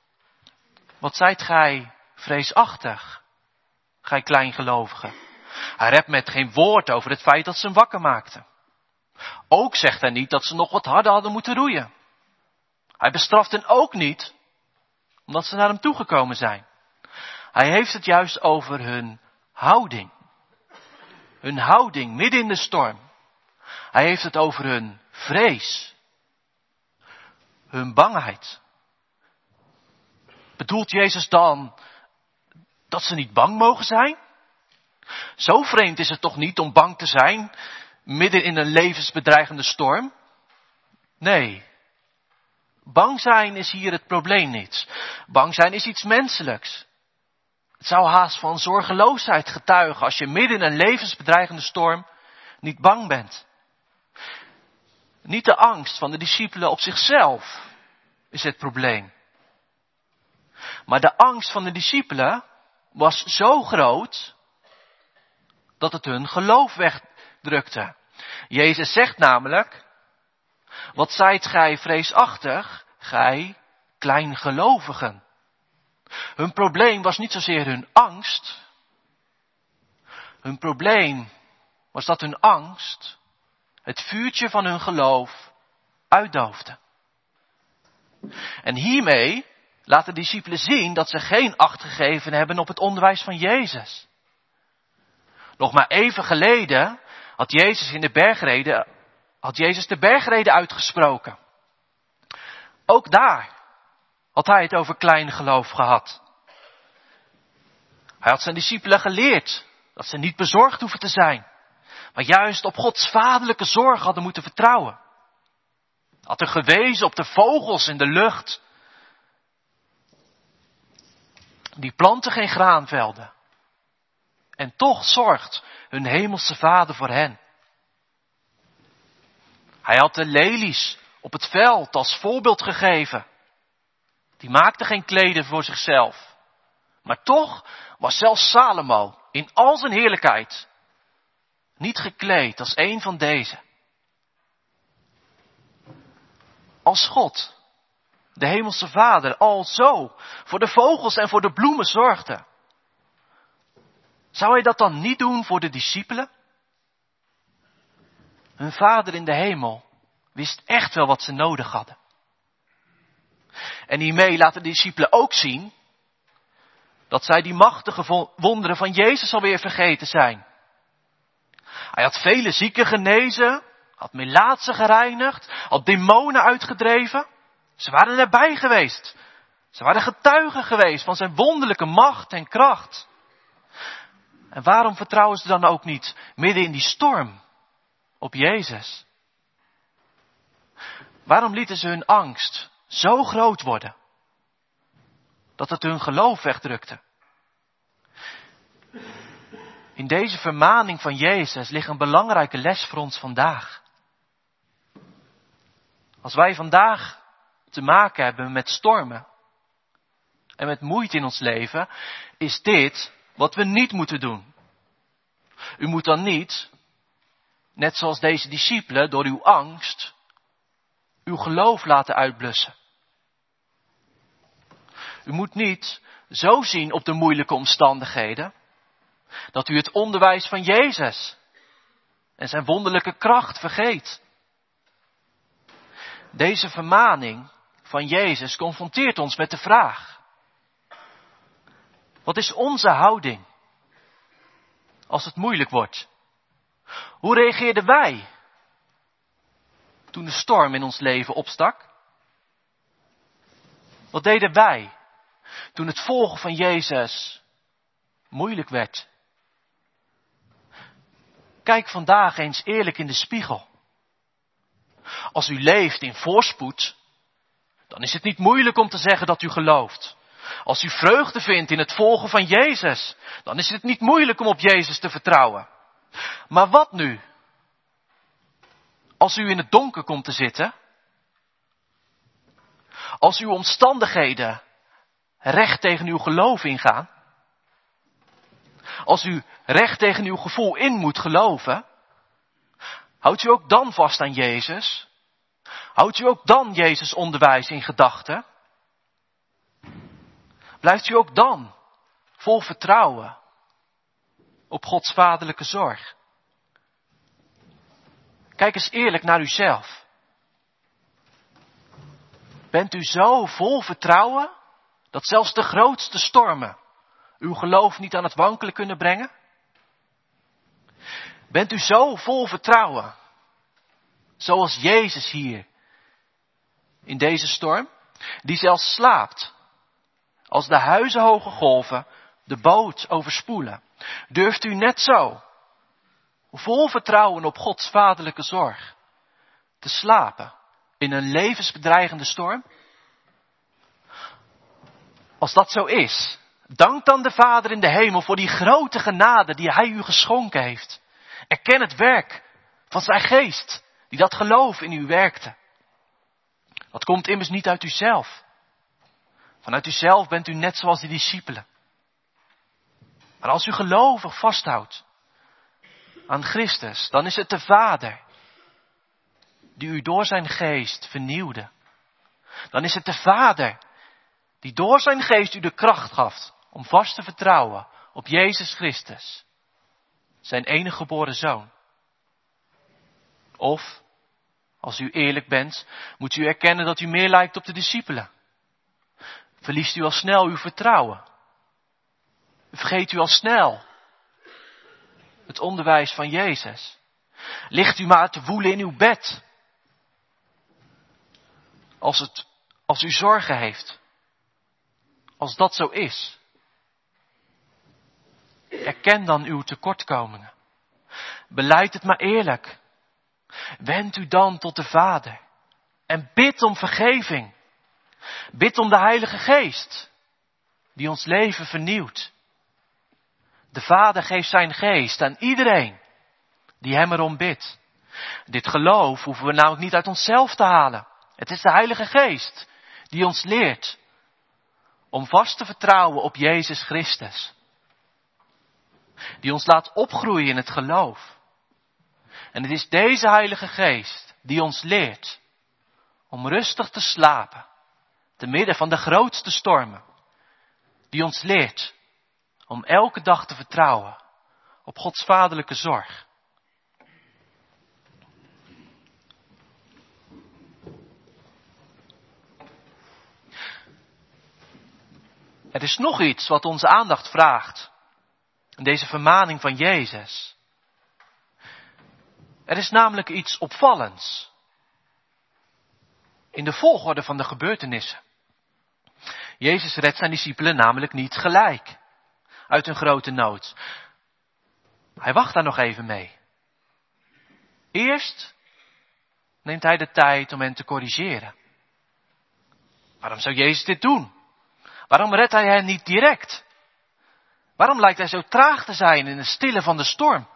wat zijt gij vreesachtig, gij kleingelovigen. Hij rept met geen woord over het feit dat ze hem wakker maakten. Ook zegt hij niet dat ze nog wat harder hadden moeten roeien. Hij bestraft hen ook niet, omdat ze naar hem toegekomen zijn. Hij heeft het juist over hun houding. Hun houding midden in de storm. Hij heeft het over hun vrees. Hun bangheid. Bedoelt Jezus dan dat ze niet bang mogen zijn? Zo vreemd is het toch niet om bang te zijn midden in een levensbedreigende storm? Nee. Bang zijn is hier het probleem niet. Bang zijn is iets menselijks. Het zou haast van zorgeloosheid getuigen als je midden in een levensbedreigende storm niet bang bent. Niet de angst van de discipelen op zichzelf is het probleem. Maar de angst van de discipelen was zo groot dat het hun geloof wegdrukte. Jezus zegt namelijk, wat zijt gij vreesachtig, gij kleingelovigen. Hun probleem was niet zozeer hun angst. Hun probleem was dat hun angst het vuurtje van hun geloof uitdoofde. En hiermee laten de discipelen zien dat ze geen acht gegeven hebben op het onderwijs van Jezus. Nog maar even geleden had Jezus in de bergreden, had Jezus de bergreden uitgesproken. Ook daar had hij het over klein geloof gehad. Hij had zijn discipelen geleerd dat ze niet bezorgd hoeven te zijn, maar juist op Gods vaderlijke zorg hadden moeten vertrouwen. Had er gewezen op de vogels in de lucht. Die planten geen graanvelden. En toch zorgt hun hemelse Vader voor hen. Hij had de lelies op het veld als voorbeeld gegeven. Die maakten geen kleden voor zichzelf. Maar toch was zelfs Salomo in al zijn heerlijkheid niet gekleed als een van deze. Als God, de hemelse Vader, al zo voor de vogels en voor de bloemen zorgde, zou hij dat dan niet doen voor de discipelen? Hun Vader in de hemel wist echt wel wat ze nodig hadden. En hiermee laten de discipelen ook zien dat zij die machtige wonderen van Jezus alweer vergeten zijn. Hij had vele zieken genezen, had melaatsen gereinigd, had demonen uitgedreven. Ze waren erbij geweest. Ze waren getuigen geweest van zijn wonderlijke macht en kracht. En waarom vertrouwen ze dan ook niet midden in die storm op Jezus? Waarom lieten ze hun angst zo groot worden dat het hun geloof wegdrukte? In deze vermaning van Jezus ligt een belangrijke les voor ons vandaag. Als wij vandaag te maken hebben met stormen en met moeite in ons leven, is dit wat we niet moeten doen. U moet dan niet, net zoals deze discipelen, door uw angst uw geloof laten uitblussen. U moet niet zo zien op de moeilijke omstandigheden dat u het onderwijs van Jezus en zijn wonderlijke kracht vergeet. Deze vermaning van Jezus confronteert ons met de vraag: wat is onze houding als het moeilijk wordt? Hoe reageerden wij toen de storm in ons leven opstak? Wat deden wij toen het volgen van Jezus moeilijk werd? Kijk vandaag eens eerlijk in de spiegel. Als u leeft in voorspoed, dan is het niet moeilijk om te zeggen dat u gelooft. Als u vreugde vindt in het volgen van Jezus, dan is het niet moeilijk om op Jezus te vertrouwen. Maar wat nu? Als u in het donker komt te zitten, als uw omstandigheden recht tegen uw geloof ingaan, als u recht tegen uw gevoel in moet geloven, houdt u ook dan vast aan Jezus? Houdt u ook dan Jezus onderwijs in gedachten? Blijft u ook dan vol vertrouwen op Gods vaderlijke zorg? Kijk eens eerlijk naar uzelf. Bent u zo vol vertrouwen dat zelfs de grootste stormen uw geloof niet aan het wankelen kunnen brengen? Bent u zo vol vertrouwen, zoals Jezus hier in deze storm, die zelfs slaapt als de huizenhoge golven de boot overspoelen? Durft u net zo, vol vertrouwen op Gods vaderlijke zorg, te slapen in een levensbedreigende storm? Als dat zo is, dank dan de Vader in de hemel voor die grote genade die Hij u geschonken heeft. Erken het werk van zijn geest, die dat geloof in u werkte. Dat komt immers niet uit uzelf. Vanuit uzelf bent u net zoals die discipelen. Maar als u gelovig vasthoudt aan Christus, dan is het de Vader die u door zijn geest vernieuwde. Dan is het de Vader die door zijn geest u de kracht gaf om vast te vertrouwen op Jezus Christus, zijn enige geboren Zoon. Of, als u eerlijk bent, moet u erkennen dat u meer lijkt op de discipelen. Verliest u al snel uw vertrouwen? Vergeet u al snel het onderwijs van Jezus? Ligt u maar te woelen in uw bed als, het, als u zorgen heeft? Als dat zo is, erken dan uw tekortkomingen. Belijd het maar eerlijk. Wend u dan tot de Vader en bid om vergeving. Bid om de Heilige Geest, die ons leven vernieuwt. De Vader geeft zijn geest aan iedereen die hem erom bidt. Dit geloof hoeven we namelijk niet uit onszelf te halen. Het is de Heilige Geest die ons leert om vast te vertrouwen op Jezus Christus. Die ons laat opgroeien in het geloof. En het is deze Heilige Geest die ons leert om rustig te slapen, te midden van de grootste stormen. Die ons leert om elke dag te vertrouwen op Gods vaderlijke zorg. Er is nog iets wat onze aandacht vraagt. In deze vermaning van Jezus. Er is namelijk iets opvallends. In de volgorde van de gebeurtenissen. Jezus redt zijn discipelen namelijk niet gelijk uit hun grote nood. Hij wacht daar nog even mee. Eerst neemt hij de tijd om hen te corrigeren. Waarom zou Jezus dit doen? Waarom redt hij hen niet direct? Waarom lijkt hij zo traag te zijn in het stille van de storm?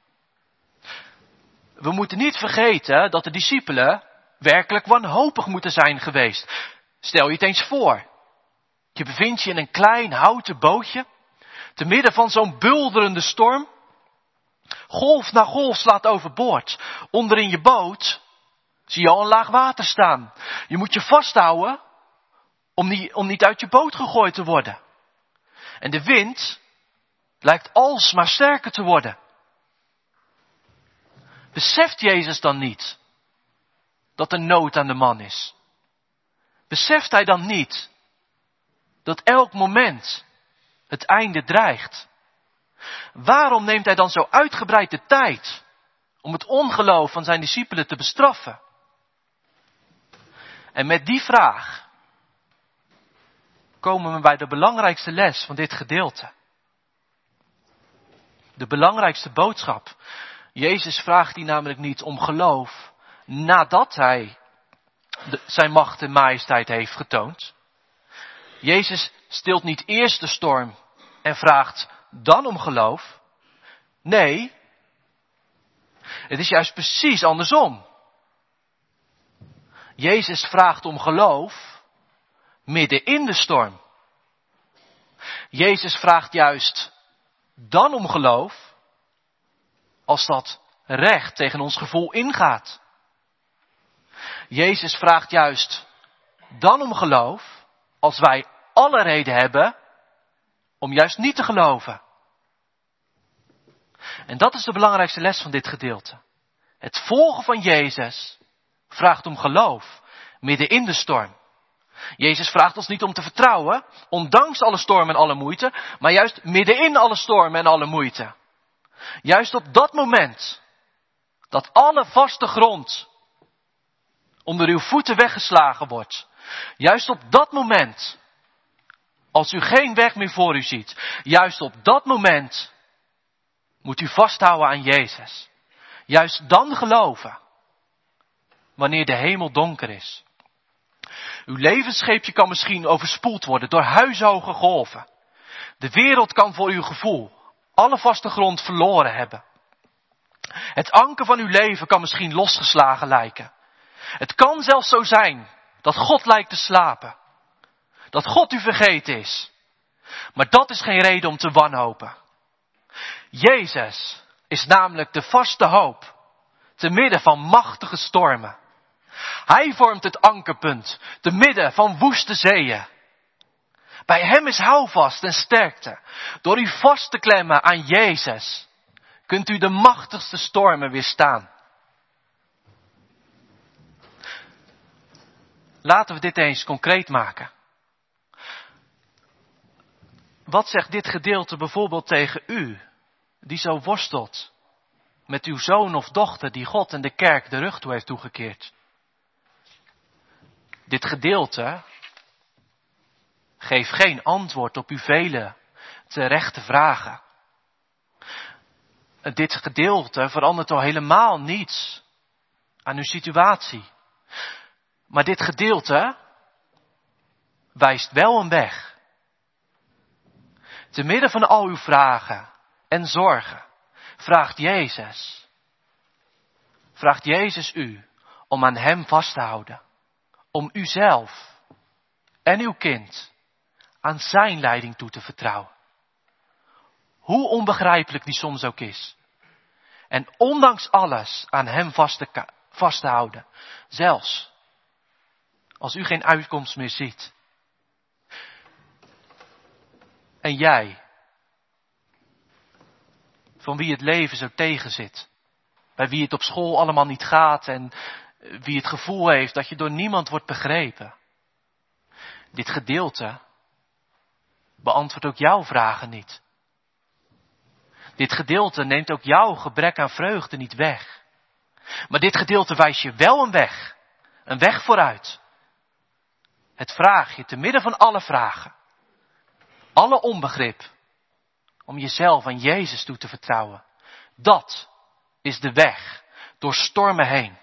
We moeten niet vergeten dat de discipelen werkelijk wanhopig moeten zijn geweest. Stel je het eens voor. Je bevindt je in een klein houten bootje, te midden van zo'n bulderende storm. Golf na golf slaat overboord. Onder in je boot zie je al een laag water staan. Je moet je vasthouden om niet, om niet uit je boot gegooid te worden. En de wind lijkt alsmaar sterker te worden. Beseft Jezus dan niet dat er nood aan de man is? Beseft hij dan niet dat elk moment het einde dreigt? Waarom neemt hij dan zo uitgebreid de tijd om het ongeloof van zijn discipelen te bestraffen? En met die vraag komen we bij de belangrijkste les van dit gedeelte. De belangrijkste boodschap Jezus vraagt hier namelijk niet om geloof nadat hij de, zijn macht en majesteit heeft getoond. Jezus stilt niet eerst de storm en vraagt dan om geloof. Nee, het is juist precies andersom. Jezus vraagt om geloof midden in de storm. Jezus vraagt juist dan om geloof als dat recht tegen ons gevoel ingaat. Jezus vraagt juist dan om geloof als wij alle reden hebben om juist niet te geloven. En dat is de belangrijkste les van dit gedeelte. Het volgen van Jezus vraagt om geloof midden in de storm. Jezus vraagt ons niet om te vertrouwen, ondanks alle storm en alle moeite, maar juist midden in alle storm en alle moeite. Juist op dat moment dat alle vaste grond onder uw voeten weggeslagen wordt. Juist op dat moment, als u geen weg meer voor u ziet, juist op dat moment moet u vasthouden aan Jezus. Juist dan geloven, wanneer de hemel donker is. Uw levensscheepje kan misschien overspoeld worden door huishoge golven. De wereld kan voor uw gevoel alle vaste grond verloren hebben. Het anker van uw leven kan misschien losgeslagen lijken. Het kan zelfs zo zijn dat God lijkt te slapen. Dat God u vergeten is. Maar dat is geen reden om te wanhopen. Jezus is namelijk de vaste hoop te midden van machtige stormen. Hij vormt het ankerpunt te midden van woeste zeeën. Bij hem is houvast en sterkte. Door u vast te klemmen aan Jezus kunt u de machtigste stormen weerstaan. Laten we dit eens concreet maken. Wat zegt dit gedeelte bijvoorbeeld tegen u, die zo worstelt met uw zoon of dochter die God en de kerk de rug toe heeft toegekeerd? Dit gedeelte geeft geen antwoord op uw vele terechte vragen. Dit gedeelte verandert al helemaal niets aan uw situatie. Maar dit gedeelte wijst wel een weg. Te midden van al uw vragen en zorgen vraagt Jezus, vraagt Jezus u om aan hem vast te houden. Om uzelf en uw kind aan zijn leiding toe te vertrouwen. Hoe onbegrijpelijk die soms ook is. En ondanks alles aan hem vast te, vast te houden. Zelfs als u geen uitkomst meer ziet. En jij, van wie het leven zo tegenzit. Bij wie het op school allemaal niet gaat en wie het gevoel heeft dat je door niemand wordt begrepen. Dit gedeelte beantwoordt ook jouw vragen niet. Dit gedeelte neemt ook jouw gebrek aan vreugde niet weg. Maar dit gedeelte wijst je wel een weg. Een weg vooruit. Het vraagt je te midden van alle vragen. Alle onbegrip. Om jezelf aan Jezus toe te vertrouwen. Dat is de weg door stormen heen.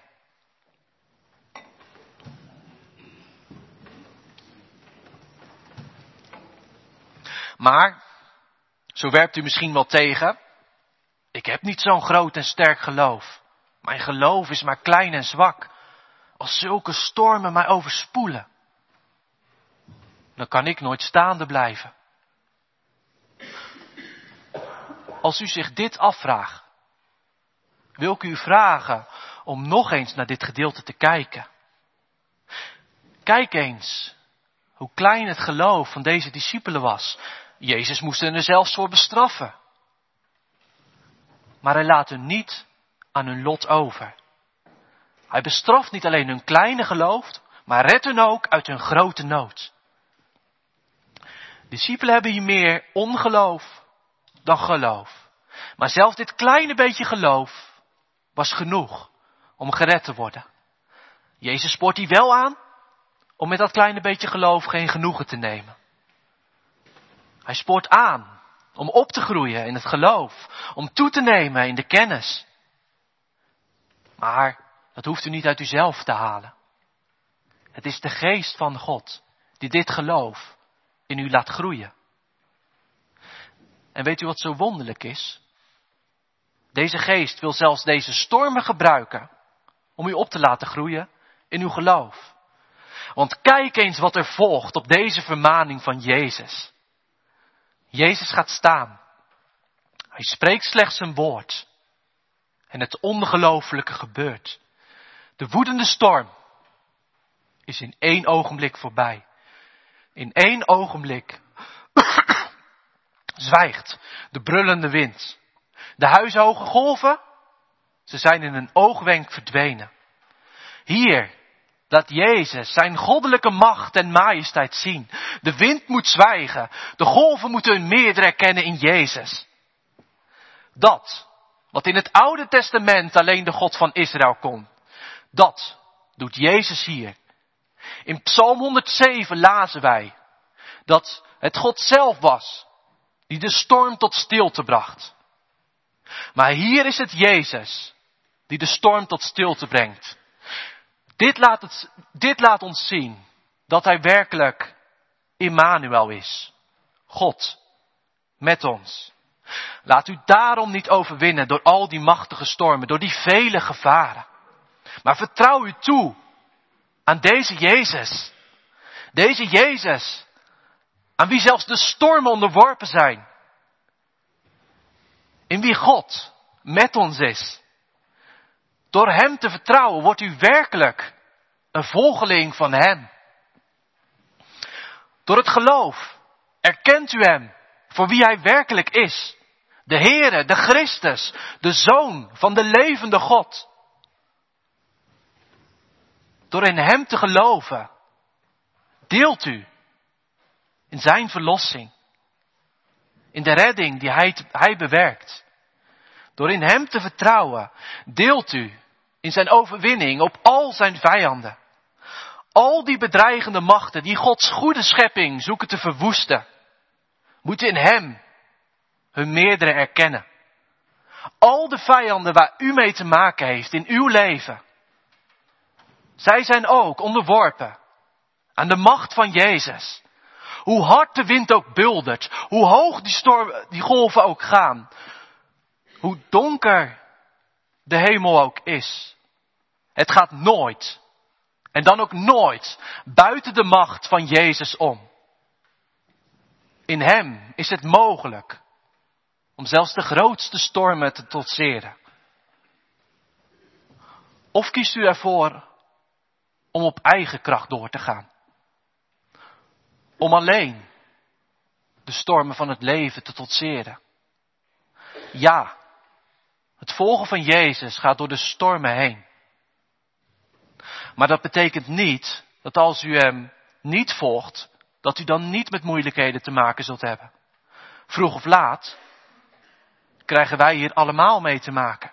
Maar, zo werpt u misschien wel tegen, ik heb niet zo'n groot en sterk geloof. Mijn geloof is maar klein en zwak. Als zulke stormen mij overspoelen, dan kan ik nooit staande blijven. Als u zich dit afvraagt, wil ik u vragen om nog eens naar dit gedeelte te kijken. Kijk eens hoe klein het geloof van deze discipelen was. Jezus moest hen er zelfs voor bestraffen. Maar hij laat hen niet aan hun lot over. Hij bestraft niet alleen hun kleine geloof, maar redt hen ook uit hun grote nood. Discipelen hebben hier meer ongeloof dan geloof. Maar zelfs dit kleine beetje geloof was genoeg om gered te worden. Jezus spoort die wel aan om met dat kleine beetje geloof geen genoegen te nemen. Hij spoort aan om op te groeien in het geloof, om toe te nemen in de kennis. Maar dat hoeft u niet uit uzelf te halen. Het is de geest van God die dit geloof in u laat groeien. En weet u wat zo wonderlijk is? Deze geest wil zelfs deze stormen gebruiken om u op te laten groeien in uw geloof. Want kijk eens wat er volgt op deze vermaning van Jezus. Jezus gaat staan. Hij spreekt slechts een woord. En het ongelooflijke gebeurt. De woedende storm is in één ogenblik voorbij. In één ogenblik zwijgt de brullende wind. De huishoge golven, ze zijn in een oogwenk verdwenen. Hier laat Jezus zijn goddelijke macht en majesteit zien. De wind moet zwijgen. De golven moeten hun meerder erkennen in Jezus. Dat, wat in het Oude Testament alleen de God van Israël kon. Dat doet Jezus hier. In Psalm honderdzeven lazen wij dat het God zelf was die de storm tot stilte bracht. Maar hier is het Jezus die de storm tot stilte brengt. Dit laat, het, dit laat ons zien dat hij werkelijk Immanuel is. God met ons. Laat u daarom niet overwinnen door al die machtige stormen, door die vele gevaren. Maar vertrouw u toe aan deze Jezus. Deze Jezus, aan wie zelfs de stormen onderworpen zijn. In wie God met ons is. Door hem te vertrouwen wordt u werkelijk een volgeling van hem. Door het geloof erkent u hem voor wie hij werkelijk is. De Heere, de Christus, de Zoon van de levende God. Door in hem te geloven, deelt u in zijn verlossing. In de redding die hij, hij bewerkt. Door in hem te vertrouwen, deelt u in zijn overwinning op al zijn vijanden. Al die bedreigende machten die Gods goede schepping zoeken te verwoesten, moeten in hem hun meerdere erkennen. Al de vijanden waar u mee te maken heeft in uw leven, zij zijn ook onderworpen aan de macht van Jezus. Hoe hard de wind ook buldert, hoe hoog die, storm, die golven ook gaan, hoe donker de hemel ook is. Het gaat nooit, en dan ook nooit, buiten de macht van Jezus om. In hem is het mogelijk om zelfs de grootste stormen te trotseren. Of kiest u ervoor om op eigen kracht door te gaan? Om alleen de stormen van het leven te trotseren? Ja, het volgen van Jezus gaat door de stormen heen. Maar dat betekent niet dat als u hem niet volgt, dat u dan niet met moeilijkheden te maken zult hebben. Vroeg of laat krijgen wij hier allemaal mee te maken.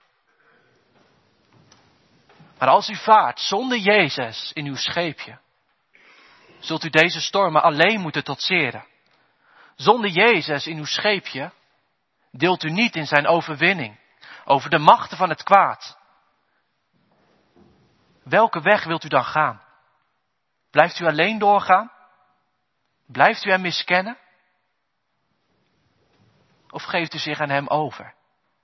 Maar als u vaart zonder Jezus in uw scheepje, zult u deze stormen alleen moeten trotseren. Zonder Jezus in uw scheepje deelt u niet in zijn overwinning over de machten van het kwaad. Welke weg wilt u dan gaan? Blijft u alleen doorgaan? Blijft u hem miskennen? Of geeft u zich aan hem over?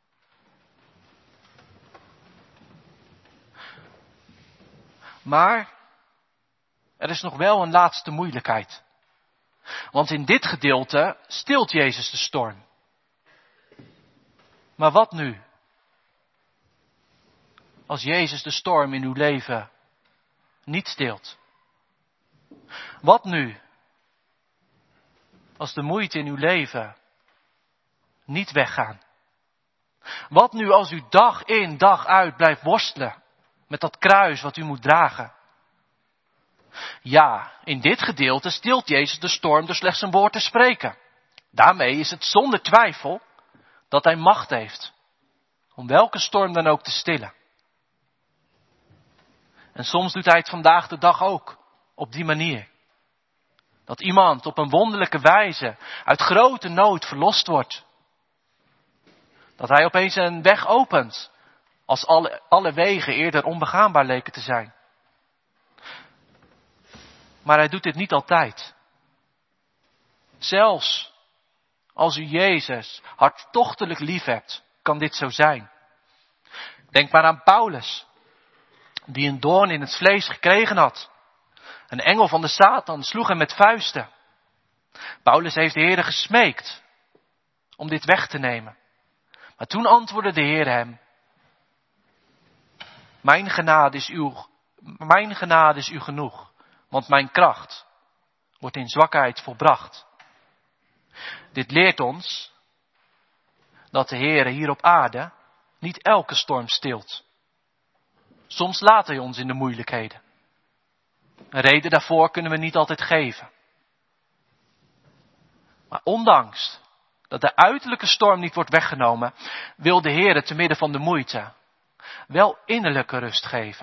Maar er is nog wel een laatste moeilijkheid. Want in dit gedeelte stilt Jezus de storm. Maar wat nu? Als Jezus de storm in uw leven niet stilt. Wat nu? Als de moeite in uw leven niet weggaan. Wat nu als u dag in dag uit blijft worstelen met dat kruis wat u moet dragen? Ja, in dit gedeelte stilt Jezus de storm door slechts een woord te spreken. Daarmee is het zonder twijfel dat hij macht heeft om welke storm dan ook te stillen. En soms doet hij het vandaag de dag ook op die manier. Dat iemand op een wonderlijke wijze uit grote nood verlost wordt. Dat hij opeens een weg opent als alle, alle wegen eerder onbegaanbaar leken te zijn. Maar hij doet dit niet altijd. Zelfs als u Jezus hartstochtelijk lief hebt, kan dit zo zijn. Denk maar aan Paulus, die een doorn in het vlees gekregen had. Een engel van de Satan sloeg hem met vuisten. Paulus heeft de Heere gesmeekt om dit weg te nemen. Maar toen antwoordde de Heer hem: Mijn genade is uw, mijn genade is u genoeg, want mijn kracht wordt in zwakheid volbracht. Dit leert ons dat de Heer hier op aarde niet elke storm stilt. Soms laat hij ons in de moeilijkheden. Een reden daarvoor kunnen we niet altijd geven. Maar ondanks dat de uiterlijke storm niet wordt weggenomen, wil de Heer te midden van de moeite wel innerlijke rust geven.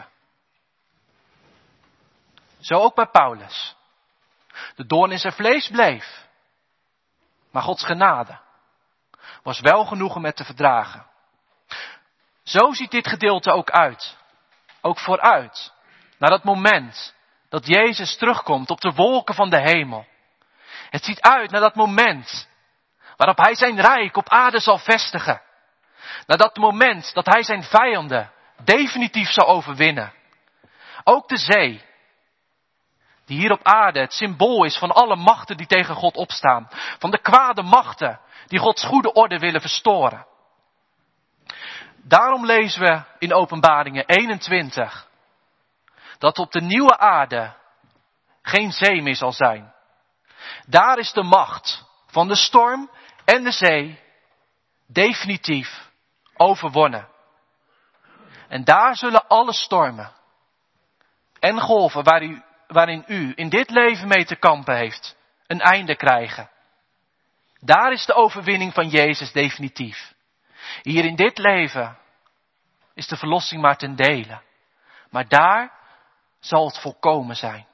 Zo ook bij Paulus. De doorn in zijn vlees bleef. Maar Gods genade was wel genoeg om het te verdragen. Zo ziet dit gedeelte ook uit. Ook vooruit. Naar dat moment dat Jezus terugkomt op de wolken van de hemel. Het ziet uit naar dat moment waarop hij zijn rijk op aarde zal vestigen. Naar dat moment dat hij zijn vijanden definitief zal overwinnen. Ook de zee, die hier op aarde het symbool is van alle machten die tegen God opstaan. Van de kwade machten die Gods goede orde willen verstoren. Daarom lezen we in Openbaringen eenentwintig dat op de nieuwe aarde geen zee meer zal zijn. Daar is de macht van de storm en de zee definitief overwonnen. En daar zullen alle stormen en golven waar u, waarin u in dit leven mee te kampen heeft, een einde krijgen. Daar is de overwinning van Jezus definitief. Hier in dit leven is de verlossing maar ten dele. Maar daar zal het volkomen zijn.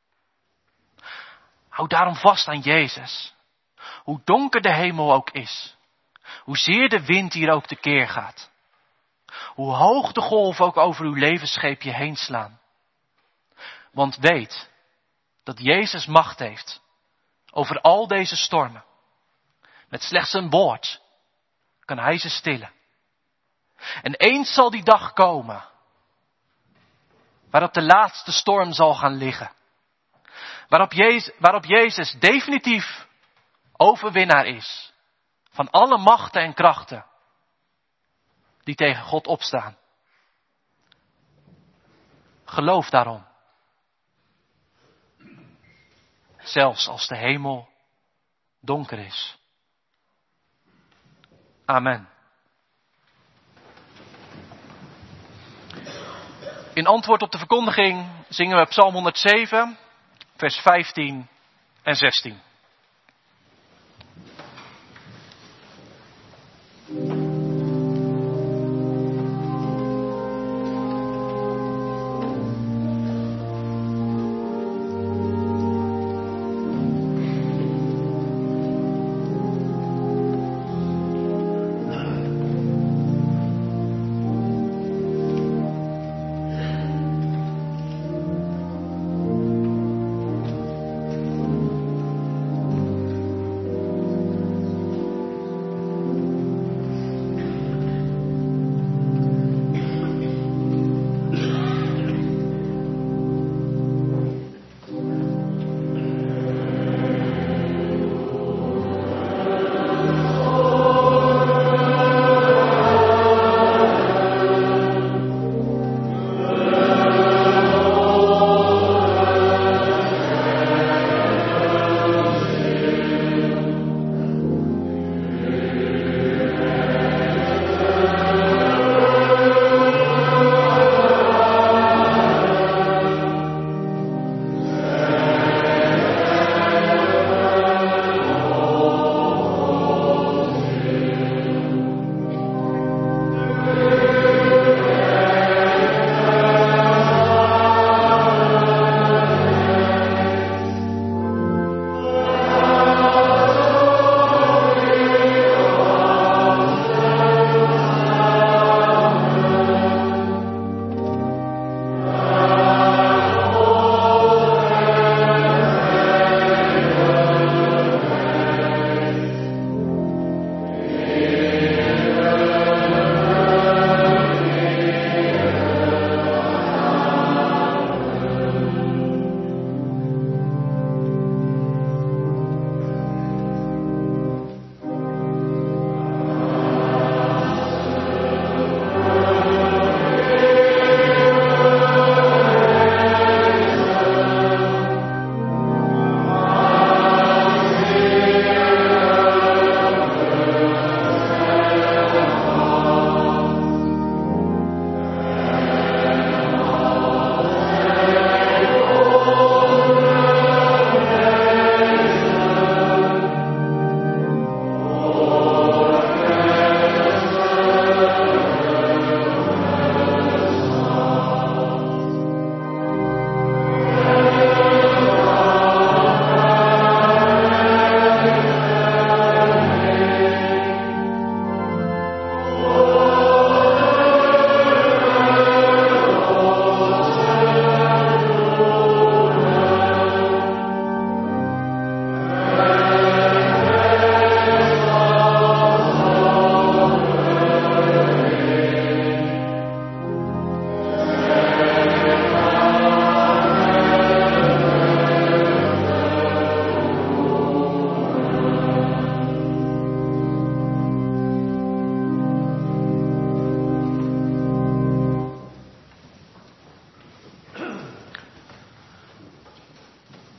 Hou daarom vast aan Jezus. Hoe donker de hemel ook is. Hoezeer de wind hier ook tekeer gaat. Hoe hoog de golven ook over uw levensscheepje heen slaan. Want weet dat Jezus macht heeft over al deze stormen. Met slechts een woord kan hij ze stillen. En eens zal die dag komen waarop de laatste storm zal gaan liggen. Waarop Jezus, waarop Jezus definitief overwinnaar is van alle machten en krachten die tegen God opstaan. Geloof daarom. Zelfs als de hemel donker is. Amen. In antwoord op de verkondiging zingen we Psalm honderdzeven, vers vijftien en zestien.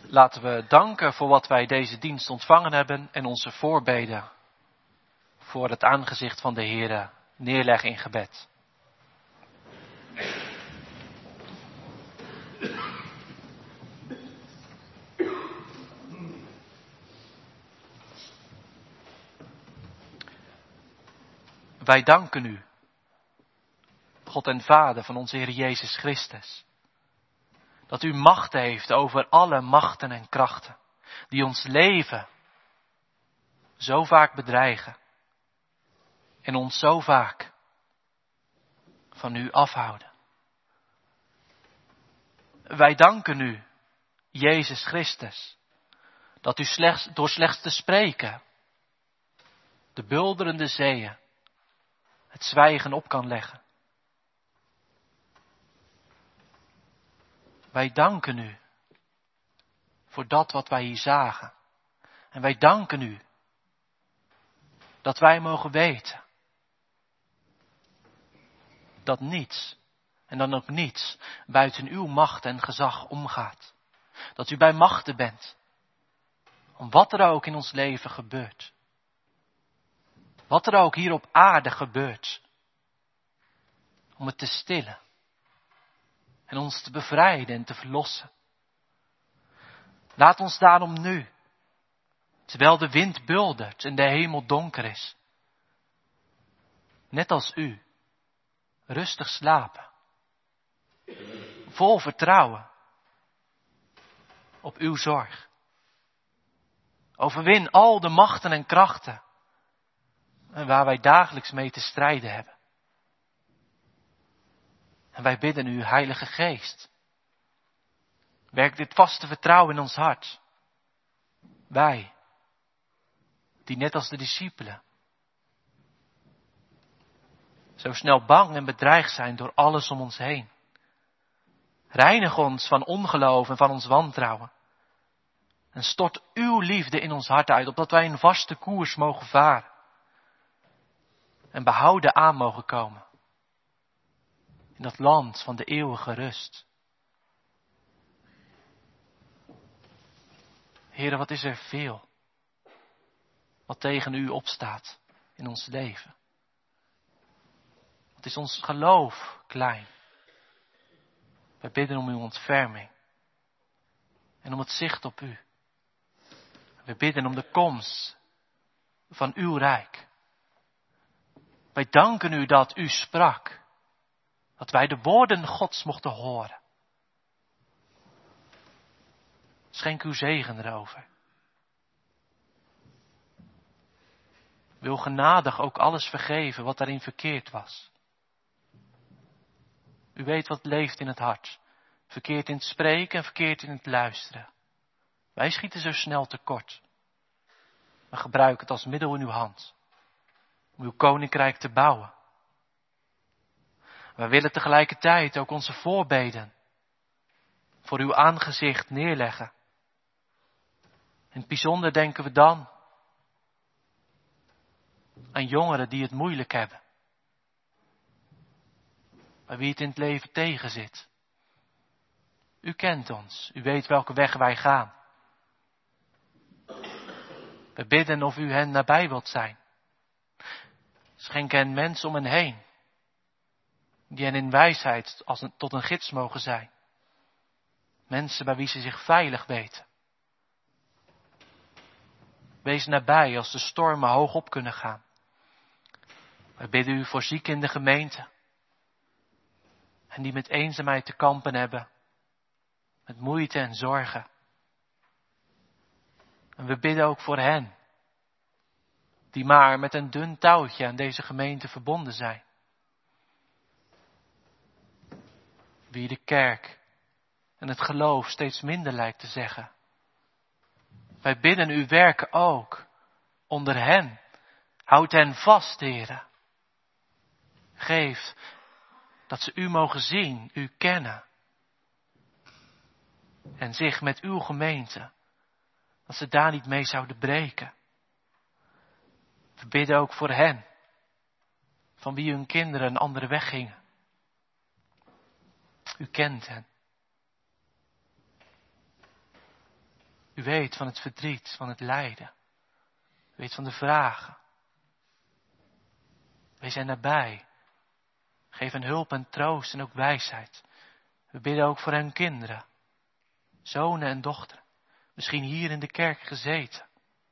Laten we danken voor wat wij deze dienst ontvangen hebben en onze voorbeden voor het aangezicht van de Heere neerleggen in gebed. Wij danken u, God en Vader van onze Heer Jezus Christus, dat u macht heeft over alle machten en krachten, die ons leven zo vaak bedreigen en ons zo vaak van u afhouden. Wij danken u, Jezus Christus, dat u slechts, door slechts te spreken de bulderende zeeën het zwijgen op kan leggen. Wij danken u voor dat wat wij hier zagen. En wij danken u dat wij mogen weten dat niets, en dan ook niets, buiten uw macht en gezag omgaat. Dat u bij machten bent, om wat er ook in ons leven gebeurt. Wat er ook hier op aarde gebeurt, om het te stillen. En ons te bevrijden en te verlossen. Laat ons daarom nu, terwijl de wind buldert en de hemel donker is, net als u, rustig slapen. Vol vertrouwen op uw zorg. Overwin al de machten en krachten en waar wij dagelijks mee te strijden hebben. En wij bidden u, Heilige Geest, werk dit vaste vertrouwen in ons hart. Wij, die net als de discipelen, zo snel bang en bedreigd zijn door alles om ons heen. Reinig ons van ongeloof en van ons wantrouwen. En stort uw liefde in ons hart uit, opdat wij een vaste koers mogen varen. En behouden aan mogen komen. In dat land van de eeuwige rust. Heere, wat is er veel wat tegen u opstaat in ons leven. Wat is ons geloof klein. Wij bidden om uw ontferming. En om het zicht op u. We bidden om de komst van uw rijk. Wij danken u dat u sprak. Dat wij de woorden Gods mochten horen. Schenk uw zegen erover. Wil genadig ook alles vergeven wat daarin verkeerd was. U weet wat leeft in het hart. Verkeerd in het spreken en verkeerd in het luisteren. Wij schieten zo snel tekort. Maar gebruik het als middel in uw hand. Om uw koninkrijk te bouwen. Wij willen tegelijkertijd ook onze voorbeden voor uw aangezicht neerleggen. In het bijzonder denken we dan aan jongeren die het moeilijk hebben. Bij wie het in het leven tegenzit. U kent ons, u weet welke weg wij gaan. We bidden of u hen nabij wilt zijn. Schenk hen mensen om hen heen. Die hen in wijsheid als een, tot een gids mogen zijn. Mensen bij wie ze zich veilig weten. Wees nabij als de stormen hoog op kunnen gaan. Wij bidden u voor zieken in de gemeente. En die met eenzaamheid te kampen hebben. Met moeite en zorgen. En we bidden ook voor hen. Die maar met een dun touwtje aan deze gemeente verbonden zijn. Wie de kerk en het geloof steeds minder lijkt te zeggen. Wij bidden u werken ook onder hen. Houd hen vast, Heere. Geef dat ze u mogen zien, u kennen. En zich met uw gemeente, dat ze daar niet mee zouden breken. We bidden ook voor hen, van wie hun kinderen een andere weg gingen. U kent hen. U weet van het verdriet, van het lijden. U weet van de vragen. Wees hen nabij. Geef hen hulp en troost en ook wijsheid. We bidden ook voor hun kinderen. Zonen en dochteren. Misschien hier in de kerk gezeten.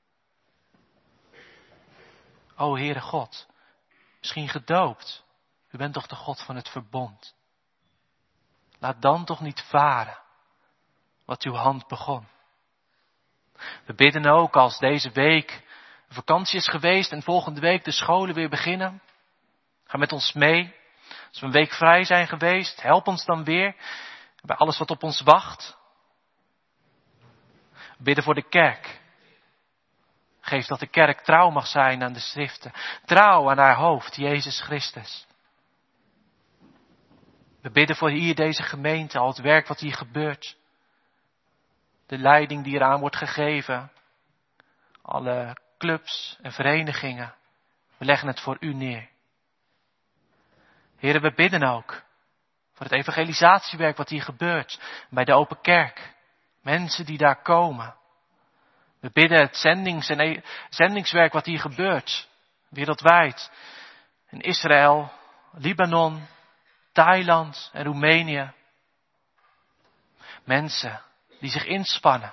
O Heere God. Misschien gedoopt. U bent toch de God van het verbond. Laat dan toch niet varen wat uw hand begon. We bidden ook als deze week een vakantie is geweest en volgende week de scholen weer beginnen. Ga met ons mee. Als we een week vrij zijn geweest, help ons dan weer bij alles wat op ons wacht. We bidden voor de kerk. Geef dat de kerk trouw mag zijn aan de schriften. Trouw aan haar hoofd, Jezus Christus. We bidden voor hier deze gemeente, al het werk wat hier gebeurt. De leiding die eraan wordt gegeven. Alle clubs en verenigingen. We leggen het voor u neer. Heren, we bidden ook voor het evangelisatiewerk wat hier gebeurt. Bij de open kerk. Mensen die daar komen. We bidden het zendings- en e- zendingswerk wat hier gebeurt. Wereldwijd. In Israël, Libanon, Thailand en Roemenië. Mensen die zich inspannen.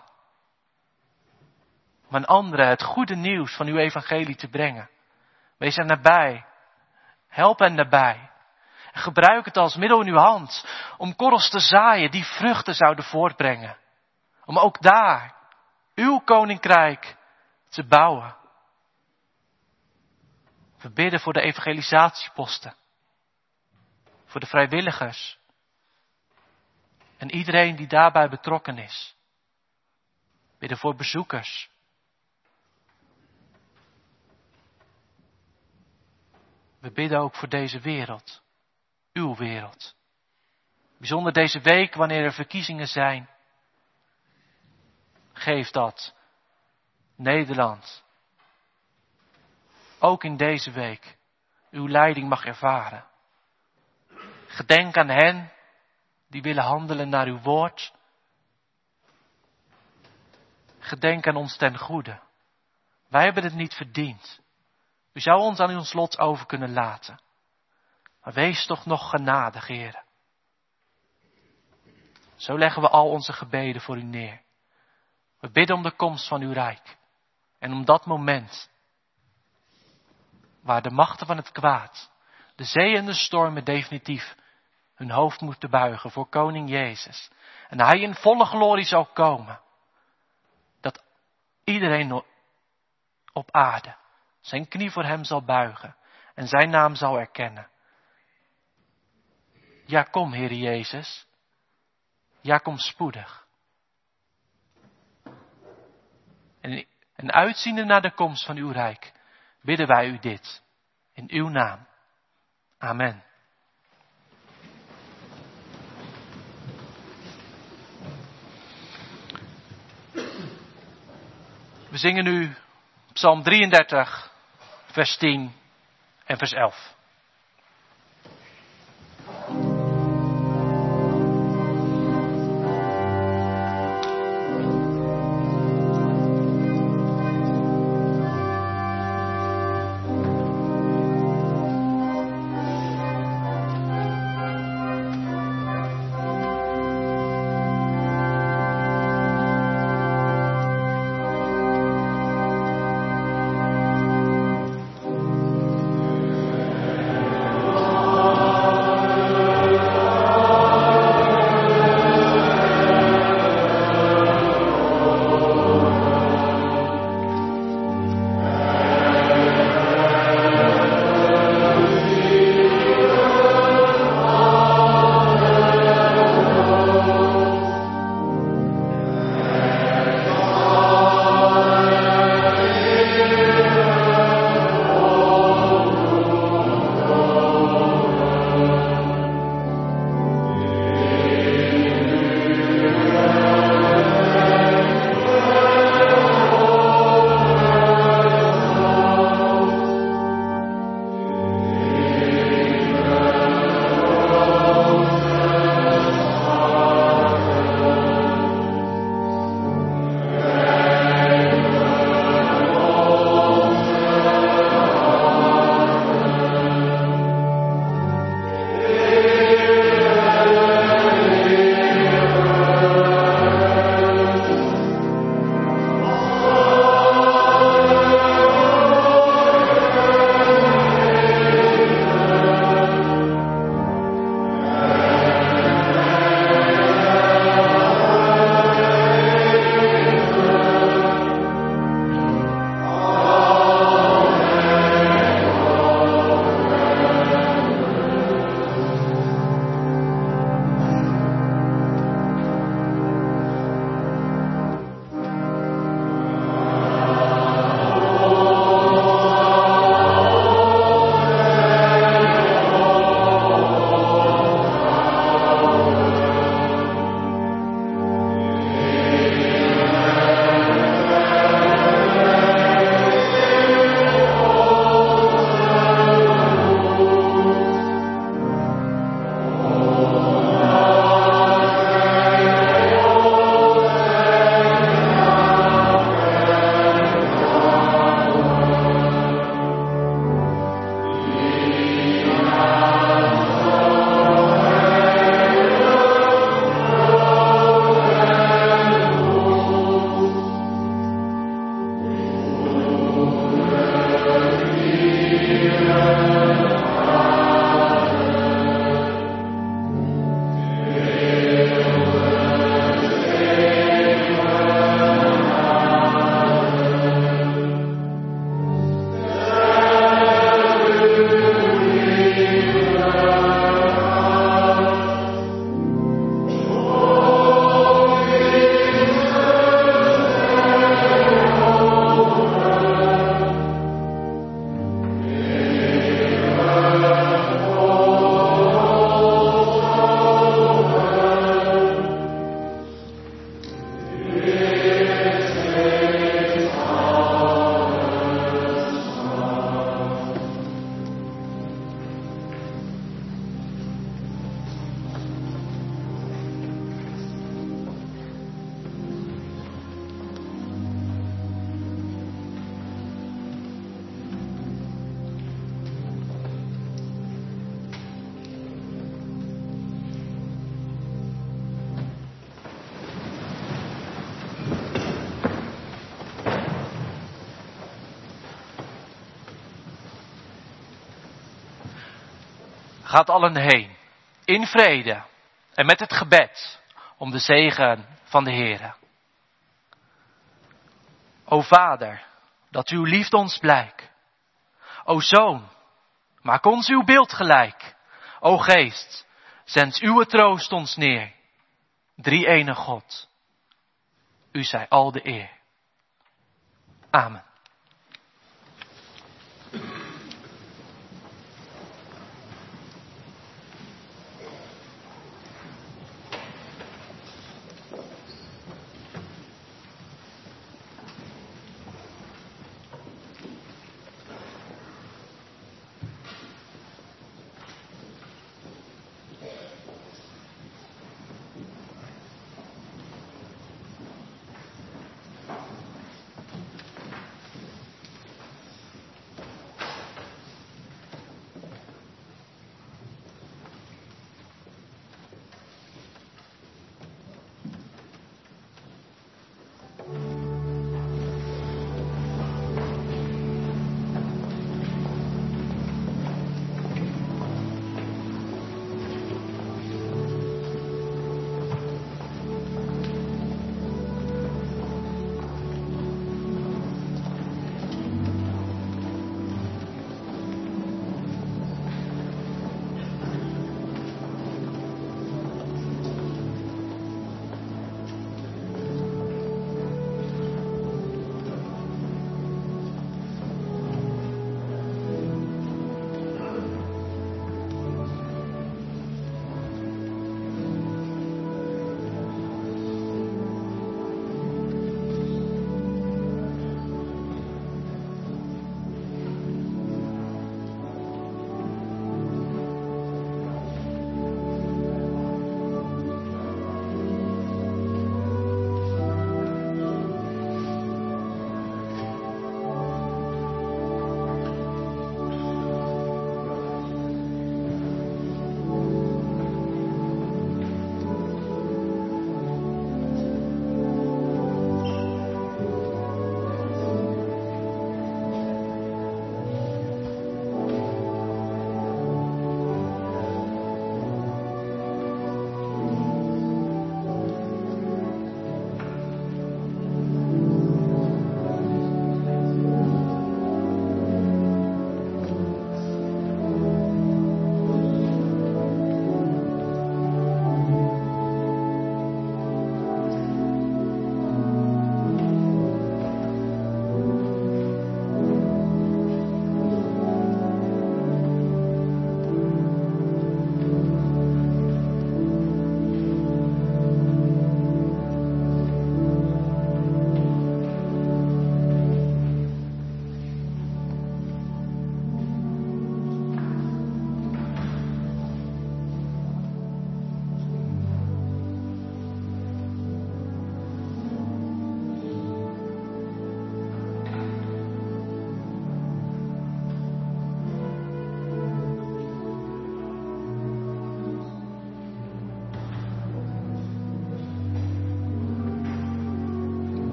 Om aan anderen het goede nieuws van uw evangelie te brengen. Wees er nabij. Help hen nabij. En gebruik het als middel in uw hand. Om korrels te zaaien die vruchten zouden voortbrengen. Om ook daar uw koninkrijk te bouwen. We bidden voor de evangelisatieposten. Voor de vrijwilligers. En iedereen die daarbij betrokken is. We bidden voor bezoekers. We bidden ook voor deze wereld. Uw wereld. Bijzonder deze week wanneer er verkiezingen zijn. Geef dat Nederland ook in deze week uw leiding mag ervaren. Gedenk aan hen die willen handelen naar uw woord. Gedenk aan ons ten goede. Wij hebben het niet verdiend. U zou ons aan ons lot over kunnen laten. Maar wees toch nog genadig, Heer. Zo leggen we al onze gebeden voor u neer. We bidden om de komst van uw rijk. En om dat moment waar de machten van het kwaad, de zee en de stormen definitief hun hoofd moeten buigen voor koning Jezus. En hij in volle glorie zal komen. Dat iedereen op aarde zijn knie voor hem zal buigen en zijn naam zal erkennen. Ja, kom, Heere Jezus. Ja, kom spoedig. En, en uitziende naar de komst van uw rijk, bidden wij u dit. In uw naam. Amen. We zingen nu Psalm drieëndertig, vers tien en vers elf. Gaat allen heen, in vrede en met het gebed om de zegen van de Heere. O Vader, dat uw liefde ons blijk. O Zoon, maak ons uw beeld gelijk. O Geest, zend uw troost ons neer. Drie-ene God, u zij al de eer. Amen.